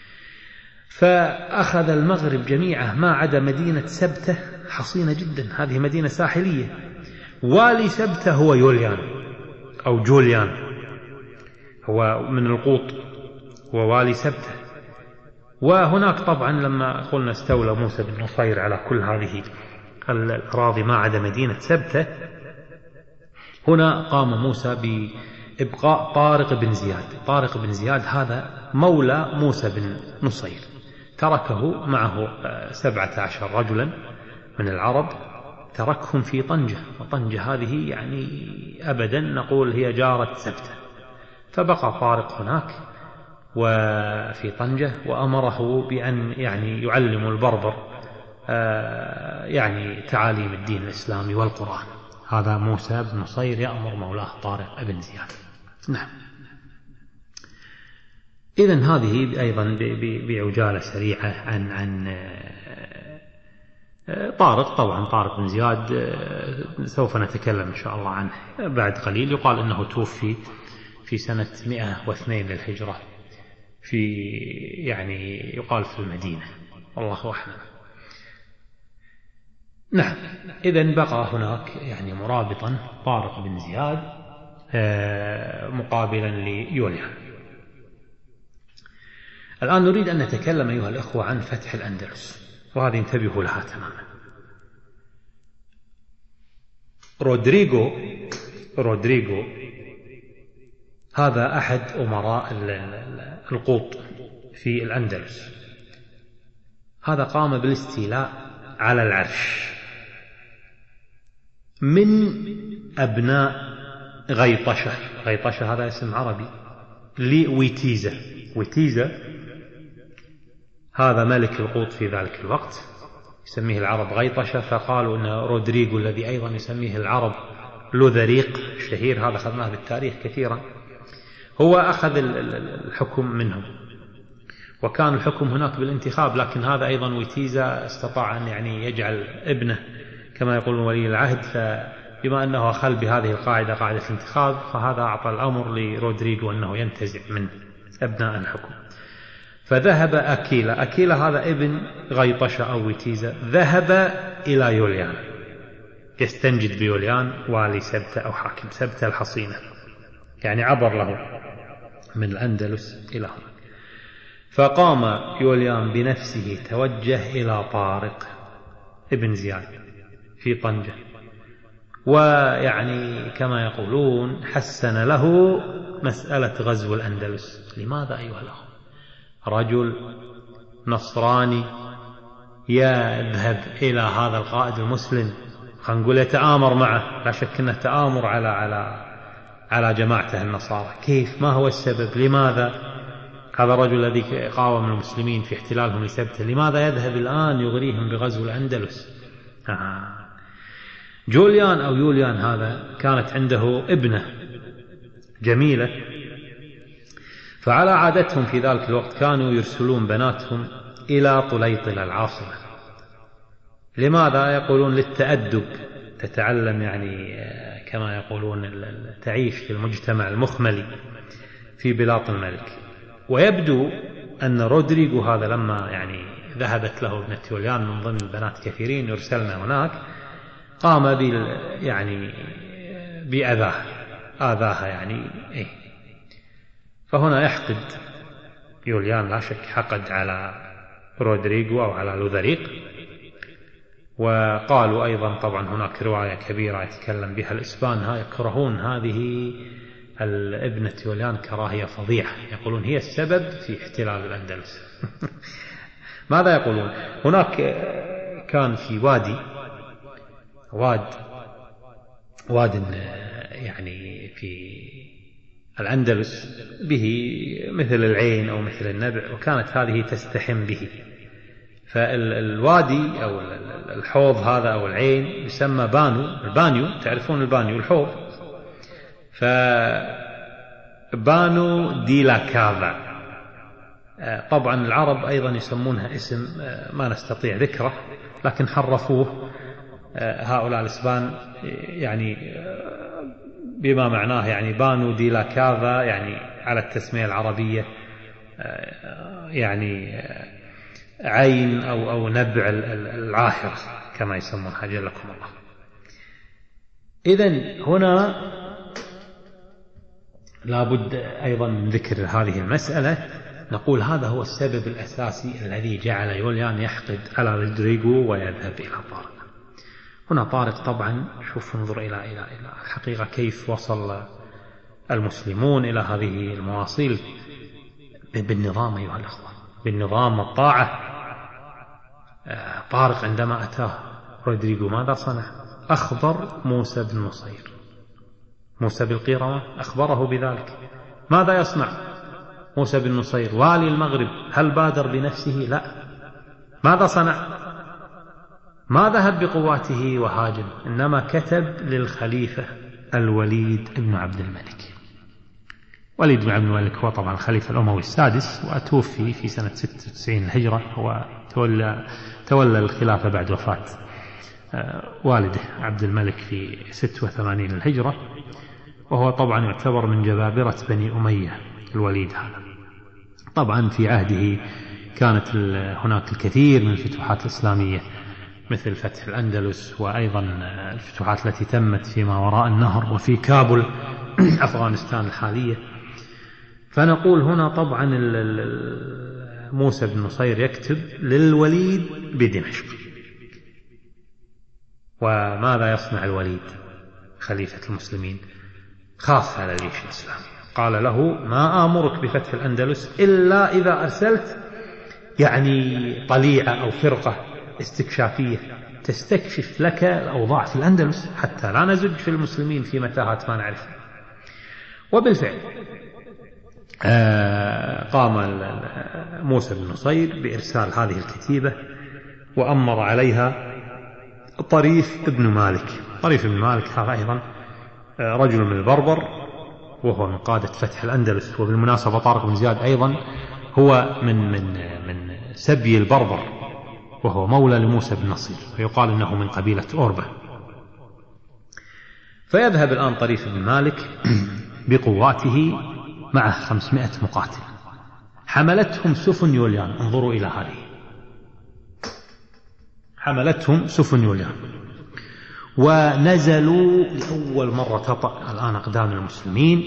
فأخذ المغرب جميعه ما عدا مدينة سبتة حصينة جدا، هذه مدينة ساحلية، والي سبتة هو يوليان أو جوليان، هو من القوط، هو والي سبتة. وهناك طبعا لما قلنا استولى موسى بن نصير على كل هذه الأراضي ما عدا مدينة سبتة، هنا قام موسى بإبقاء طارق بن زياد. طارق بن زياد هذا مولى موسى بن نصير، تركه معه سبعة عشر رجلا من العرب، تركهم في طنجة، وطنجة هذه يعني أبدا نقول هي جارة سبتة، فبقى طارق هناك وفي طنجة، وأمره بأن يعني يعلم البربر يعني تعاليم الدين الإسلامي والقرآن. هذا موسى بن نصير يأمر مولاه طارق بن زياد. نعم. إذن هذه أيضا بعجالة سريعة عن عن طارق. طبعا طارق بن زياد سوف نتكلم إن شاء الله عنه بعد قليل. يقال أنه توفي في سنة مئة واثنين للهجرة، في يعني يقال في المدينة، والله أعلم. نعم. إذن بقى هناك يعني مرابطا طارق بن زياد مقابلا ليوليان. الآن نريد أن نتكلم أيها الأخوة عن فتح الأندلس، وهذه انتبهوا لها تماما. رودريغو رودريغو هذا أحد أمراء القوط في الأندلس، هذا قام بالاستيلاء على العرش من أبناء غيطشة. غيطشة هذا اسم عربي لويتيزة. ويتيزة هذا ملك القوط في ذلك الوقت، يسميه العرب غيطشة، فقالوا أن رودريغو الذي أيضا يسميه العرب لوذريق الشهير، هذا أخذناه بالتاريخ كثيرا، هو أخذ الحكم منهم، وكان الحكم هناك بالانتخاب، لكن هذا أيضا ويتيزا استطاع أن يعني يجعل ابنه كما يقول ولي العهد، فبما أنه أخل بهذه القاعدة قاعدة الانتخاب، فهذا أعطى الأمر لرودريغو أنه ينتزع من أبناء الحكم. فذهب أكيلا أكيلا هذا ابن غيطشة أو ويتيزا، ذهب إلى يوليان يستنجد بيوليان والي سبتة أو حاكم سبتة الحصينة، يعني عبر له من الأندلس إلى هنا. فقام يوليان بنفسه توجه إلى طارق ابن زياد في طنجة، ويعني كما يقولون حسن له مسألة غزو الأندلس. لماذا أيها الأخوة؟ رجل نصراني يذهب إلى هذا القائد المسلم، خلينا نقول يتآمر معه، لا شك أنه تآمر على على على جماعته النصارى. كيف؟ ما هو السبب؟ لماذا هذا الرجل الذي قاوم المسلمين في احتلالهم لسبتة لماذا يذهب الآن يغريهم بغزو الأندلس؟ آه. جوليان أو يوليان هذا كانت عنده ابنة جميلة، فعلى عادتهم في ذلك الوقت كانوا يرسلون بناتهم إلى طليطلة العاصمة. لماذا؟ يقولون للتأدب، تتعلم يعني كما يقولون تعيش في المجتمع المخملي في بلاط الملك. ويبدو أن رودريغو هذا لما يعني ذهبت له ابنة يوليان من ضمن البنات كثيرين يرسلنا هناك، قام بال يعني بأذاه آذاها يعني إيه. فهنا يحقد يوليان، لا شك حقد على رودريغو أو على لوذريق. وقالوا أيضا طبعا هناك رواية كبيرة يتكلم بها الإسبان، ها يكرهون هذه الابنة يوليان كراهية فظيعة، يقولون هي السبب في احتلال الأندلس. ماذا يقولون؟ هناك كان في وادي واد واد يعني في الأندلس به مثل العين أو مثل النبع، وكانت هذه تستحم به. فالوادي أو الحوض هذا أو العين يسمى بانو، البانيو، تعرفون البانيو الحوض، فبانو دي لا كافا. طبعا العرب أيضا يسمونها اسم ما نستطيع ذكره، لكن حرفوه هؤلاء الإسبان يعني بما معناه يعني بانو دي لا كافا، يعني على التسمية العربية يعني عين أو أو نبع العاهرة كما يسمونها جلكم الله. إذن هنا لابد أيضا من ذكر هذه المسألة. نقول هذا هو السبب الأساسي الذي جعل يوليان يحقد على رودريغو ويذهب إلى طارق. هنا طارق طبعا شوف انظر إلى إلى إلى الحقيقة كيف وصل المسلمون إلى هذه المواصيل بالنظام أيها الأخوة، بالنظام والطاعة. طارق عندما أتاه رودريغو ماذا صنع؟ أخبر موسى بن نصير، موسى بالقيروان أخبره بذلك. ماذا يصنع موسى بن نصير والي المغرب؟ هل بادر بنفسه؟ لا. ماذا صنع؟ ما ذهب بقواته وهاجم، إنما كتب للخليفة الوليد بن عبد الملك. وليد بن عبد الملك هو طبعا الخليفة الأموي السادس، وتوفي في سنة ستة وتسعين الهجرة، وتولى تولى الخلافة بعد وفاة والده عبد الملك في ستة وثمانين الهجرة، وهو طبعا يعتبر من جبابرة بني أمية الوليد هذا. طبعا في عهده كانت هناك الكثير من الفتوحات الإسلامية مثل فتح الأندلس، وأيضا الفتوحات التي تمت فيما وراء النهر وفي كابل أفغانستان الحالية. فنقول هنا طبعا موسى بن نصير يكتب للوليد بدمشق. وماذا يصنع الوليد خليفة المسلمين؟ خاف على الجيش الإسلامي، قال له ما آمرك بفتح الأندلس إلا إذا أرسلت يعني طليعة أو فرقة استكشافية تستكشف لك الأوضاع في الأندلس حتى لا نزج في المسلمين في متاهات ما نعرف. وبالفعل قام موسى بن نصير بإرسال هذه الكتيبة، وأمر عليها طريف ابن مالك. طريف ابن مالك هذا أيضا رجل من البربر، وهو من قادة فتح الأندلس. وبالمناسبة طارق بن زياد أيضا هو من من من سبي البربر، وهو مولى لموسى بن نصير، ويقال إنه من قبيلة أوربة. فيذهب الآن طريف بن مالك بقواته مع خمسمائة مقاتل، حملتهم سفن يوليان. انظروا إلى هذه، حملتهم سفن يوليان، ونزلوا لأول مرة تطأ الآن أقدام المسلمين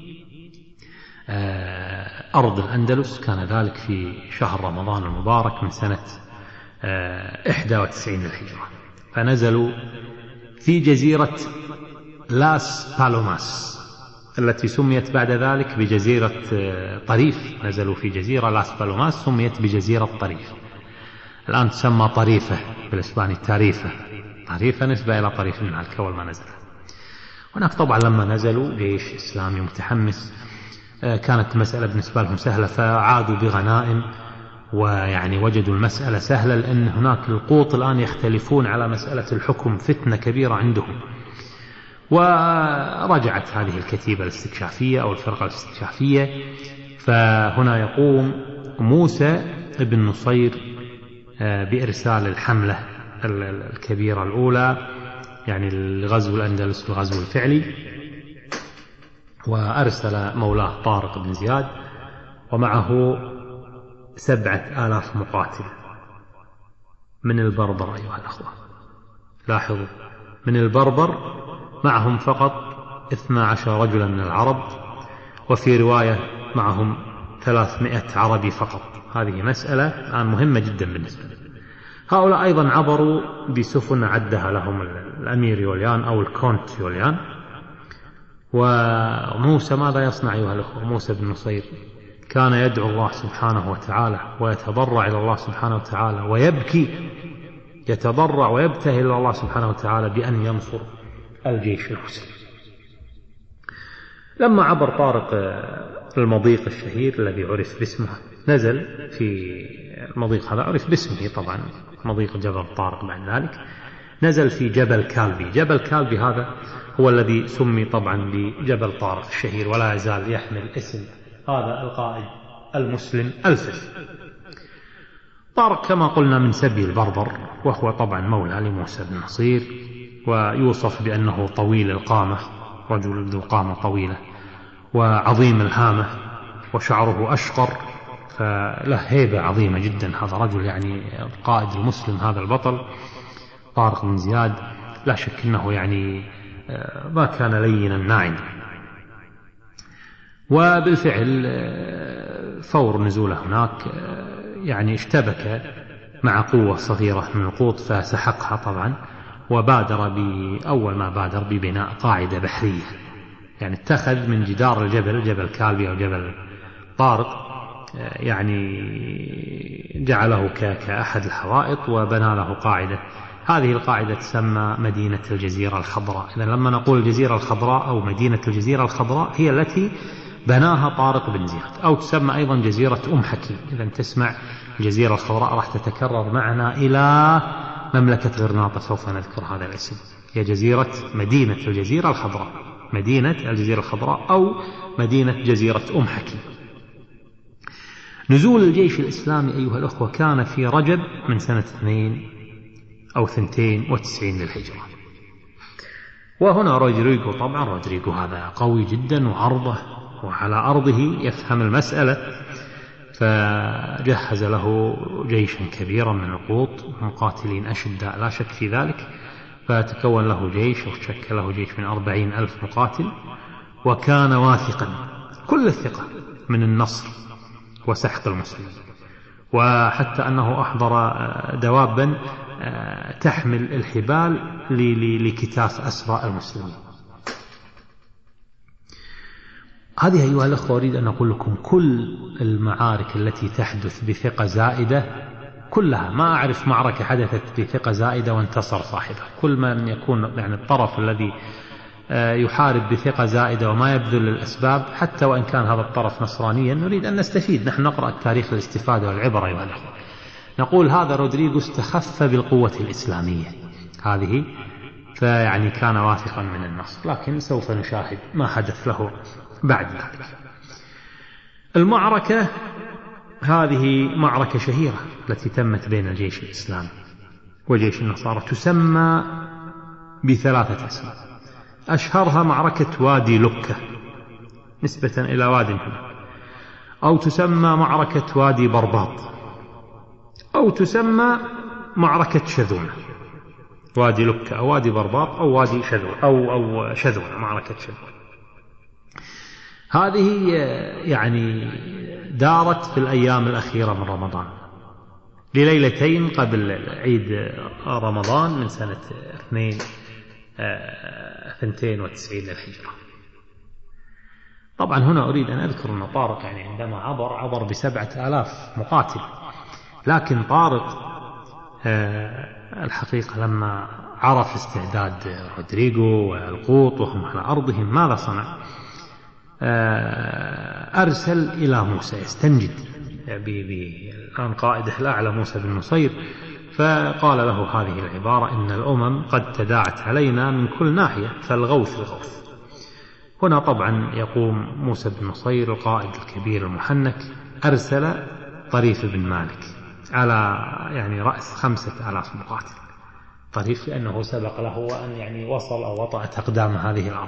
أرض الأندلس. كان ذلك في شهر رمضان المبارك من سنة إحدى وتسعين الهجرة. فنزلوا في جزيرة لاس بالوماس التي سميت بعد ذلك بجزيرة طريف. نزلوا في جزيرة لاس بالوماس سميت بجزيرة طريف، الآن تسمى طريفة بالإسباني، تاريفة. طريفة نسبة إلى طريف من مالك أول ما نزل. هناك طبعا لما نزلوا جيش إسلامي متحمس، كانت المسألة بالنسبة لهم سهلة، فعادوا بغنائم، ويعني وجدوا المسألة سهلة، لأن هناك القوط الآن يختلفون على مسألة الحكم، فتنة كبيرة عندهم. ورجعت هذه الكتيبة الاستكشافية أو الفرقة الاستكشافية. فهنا يقوم موسى بن نصير بإرسال الحملة الكبيرة الأولى، يعني الغزو الأندلس الغزو الفعلي، وأرسل مولاه طارق بن زياد ومعه سبعة آلاف مقاتل من البربر. أيها الأخوة لاحظوا، من البربر، معهم فقط اثنا عشر رجلا من العرب، وفي رواية معهم ثلاثمائة عربي فقط. هذه مسألة الآن مهمة جدا بالنسبة لهم. هؤلاء أيضا عبروا بسفن عدها لهم الأمير يوليان أو الكونت يوليان. وموسى ماذا يصنع أيها الأخوة؟ موسى بن نصير كان يدعو الله سبحانه وتعالى ويتضرع إلى الله سبحانه وتعالى ويبكي يتضرع ويبتهل إلى الله سبحانه وتعالى بأن ينصر الجيش المسلم. لما عبر طارق المضيق الشهير الذي عرف باسمه، نزل في المضيق هذا عرف باسمه طبعا، مضيق جبل طارق. بعد ذلك نزل في جبل كالبي. جبل كالبي هذا هو الذي سمي طبعا بجبل طارق الشهير، ولا يزال يحمل اسم هذا القائد المسلم الفث. طارق كما قلنا من سبي البربر، وهو طبعا مولى لموسى بن نصير، ويوصف بأنه طويل القامة، رجل ذو قامة طويلة وعظيم الهامة، وشعره أشقر، فله هيبة عظيمة جدا. هذا رجل يعني القائد المسلم، هذا البطل طارق بن زياد، لا شك أنه يعني ما كان لينا ناعما. وبالفعل فور نزوله هناك يعني اشتبك مع قوة صغيرة من القوط فسحقها طبعا، وبادر بأول ما بادر ببناء قاعدة بحرية، يعني اتخذ من جدار الجبل، جبل كالبي أو جبل طارق، يعني جعله كأحد الحوائط وبنى له قاعدة. هذه القاعدة تسمى مدينة الجزيرة الخضراء. إذن لما نقول الجزيرة الخضراء أو مدينة الجزيرة الخضراء هي التي بناها طارق بن زياد، أو تسمى أيضا جزيرة أم حكيم. إذن تسمع الجزيرة الخضراء راح تتكرر معنا إلى مملكة غرناطة، سوف نذكر هذا الاسم. هي جزيرة مدينة الجزيرة الخضراء، مدينة الجزيرة الخضراء أو مدينة جزيرة أم حكيم. نزول الجيش الإسلامي أيها الأخوة كان في رجب من سنة اثنين أو ثنتين وتسعين للهجرة. وهنا رودريغو، طبعا رودريغو هذا قوي جدا وعرضه وعلى أرضه يفهم المسألة، فجهز له جيشا كبيرا من القوط مقاتلين أشداء لا شك في ذلك، فتكون له جيش وشكل له جيش من أربعين ألف مقاتل، وكان واثقا كل الثقة من النصر وسحق المسلمين، وحتى أنه أحضر دوابا تحمل الحبال لكتاف أسرى المسلمين. هذه أيها الأخوة أريد أن أقول لكم كل المعارك التي تحدث بثقة زائدة كلها، ما أعرف معركة حدثت بثقة زائدة وانتصر صاحبها. كل من يكون يعني الطرف الذي يحارب بثقة زائدة وما يبذل الأسباب، حتى وإن كان هذا الطرف نصرانيا، نريد أن نستفيد. نحن نقرأ التاريخ للاستفادة والعبرة أيها الأخوة. نقول هذا رودريغو استخف بالقوة الإسلامية هذه، فيعني كان واثقا من النصر، لكن سوف نشاهد ما حدث له بعد ذلك. المعركة هذه معركة شهيرة التي تمت بين الجيش الإسلامي وجيش النصارى، تسمى بثلاثة أسماء. أشهرها معركة وادي لكة نسبة إلى وادي هناك، أو تسمى معركة وادي برباط، أو تسمى معركة شذونة. وادي لكة أو وادي برباط أو وادي شذونة أو أو شذونة، معركة شذونة. هذه يعني دارت في الأيام الأخيرة من رمضان، لليلتين قبل عيد رمضان من سنة اثنين ثنتين وتسعين للهجرة. طبعا هنا أريد أن أذكر أن طارق يعني عندما عبر عبر بسبعة آلاف مقاتل، لكن طارق الحقيقة لما عرف استعداد رودريغو والقوط وهم على أرضهم ماذا صنع؟ أرسل إلى موسى يستنجد بأن قائده الأعلى موسى بن نصير، فقال له هذه العبارة: إن الأمم قد تداعت علينا من كل ناحية فالغوث الغوث. هنا طبعا يقوم موسى بن نصير القائد الكبير المحنك، أرسل طريف بن مالك على يعني رأس خمسة آلاف مقاتل. طريف لأنه سبق له أن يعني وصل أو وطأت أقدام هذه الأرض،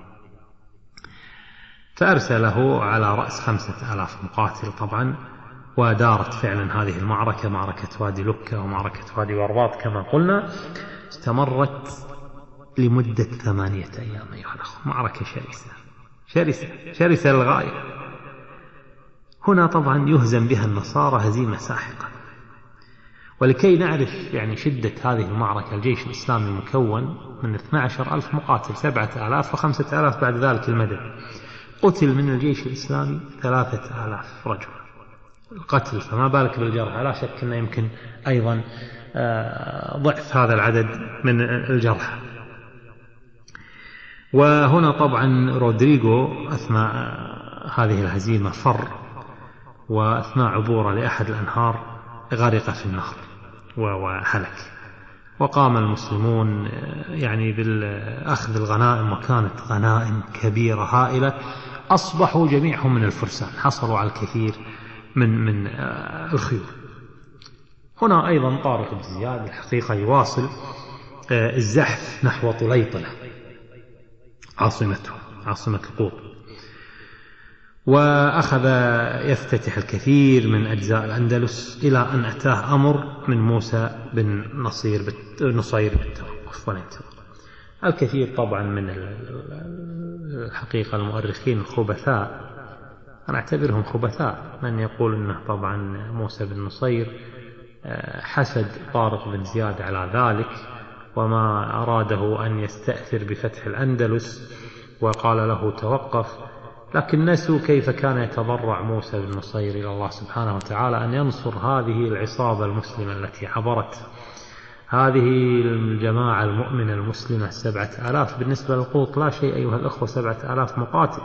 فأرسله على رأس خمسة آلاف مقاتل طبعا. ودارت فعلا هذه المعركة، معركة وادي لكة ومعركة وادي برباط كما قلنا، استمرت لمدة ثمانية أيام أيها الأخوة. معركة شرسة شرسة شرسة للغاية. هنا طبعا يهزم بها النصارى هزيمة ساحقة. ولكي نعرف يعني شدة هذه المعركة، الجيش الإسلامي مكون من اثني عشر ألف مقاتل، سبعة آلاف وخمسة آلاف بعد ذلك المدد. قتل من الجيش الإسلامي ثلاثة آلاف رجل، القتل، فما بالك بالجرحى. لا شك أنه يمكن أيضا ضعف هذا العدد من الجرحى. وهنا طبعا رودريغو أثناء هذه الهزيمة فر، وأثناء عبوره لأحد الأنهار غرق في النهر وهلك. وقام المسلمون يعني بالأخذ الغنائم، وكانت غنائم كبيرة هائلة. أصبحوا جميعهم من الفرسان، حصلوا على الكثير من من الخيول. هنا أيضا طارق بن زياد الحقيقة يواصل الزحف نحو طليطلة عاصمته، عاصمة القوط، وأخذ يفتتح الكثير من أجزاء الأندلس إلى أن أتاه أمر من موسى بن نصير نصير بالتوقف والانتظار. الكثير طبعا من الحقيقة المؤرخين الخبثاء، أنا أعتبرهم خبثاء، من يقول أنه طبعا موسى بن نصير حسد طارق بن زياد على ذلك، وما أراده أن يستأثر بفتح الأندلس وقال له توقف. لكن نسوا كيف كان يتضرع موسى بن نصير إلى الله سبحانه وتعالى أن ينصر هذه العصابة المسلمة التي عبرت، هذه الجماعة المؤمنة المسلمة سبعة آلاف. بالنسبة للقوط لا شيء أيها الأخوة، سبعة آلاف مقاتل.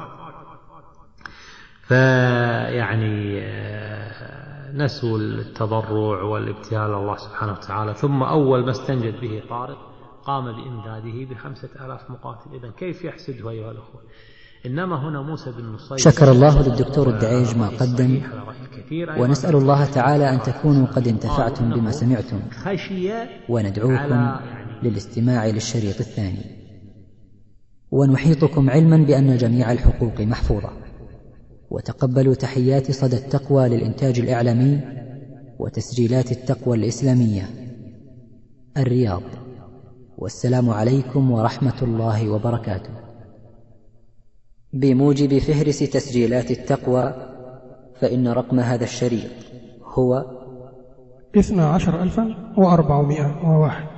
فيعني نسوا التضرع والابتهال الله سبحانه وتعالى. ثم أول ما استنجد به طارق قام بإمداده بخمسة آلاف مقاتل. إذن كيف يحسده أيها الأخوة؟ إنما هنا موسى بن نصير. شكر الله للدكتور الدعيج ما قدم، ونسأل الله تعالى أن تكونوا قد انتفعتم بما سمعتم، وندعوكم للاستماع للشريط الثاني. ونحيطكم علما بأن جميع الحقوق محفوظة. وتقبلوا تحيات صدى التقوى للإنتاج الإعلامي وتسجيلات التقوى الإسلامية، الرياض. والسلام عليكم ورحمة الله وبركاته. بموجب فهرس تسجيلات التقوى، فإن رقم هذا الشريط هو اثنا عشر ألفا وأربعمائة وواحد.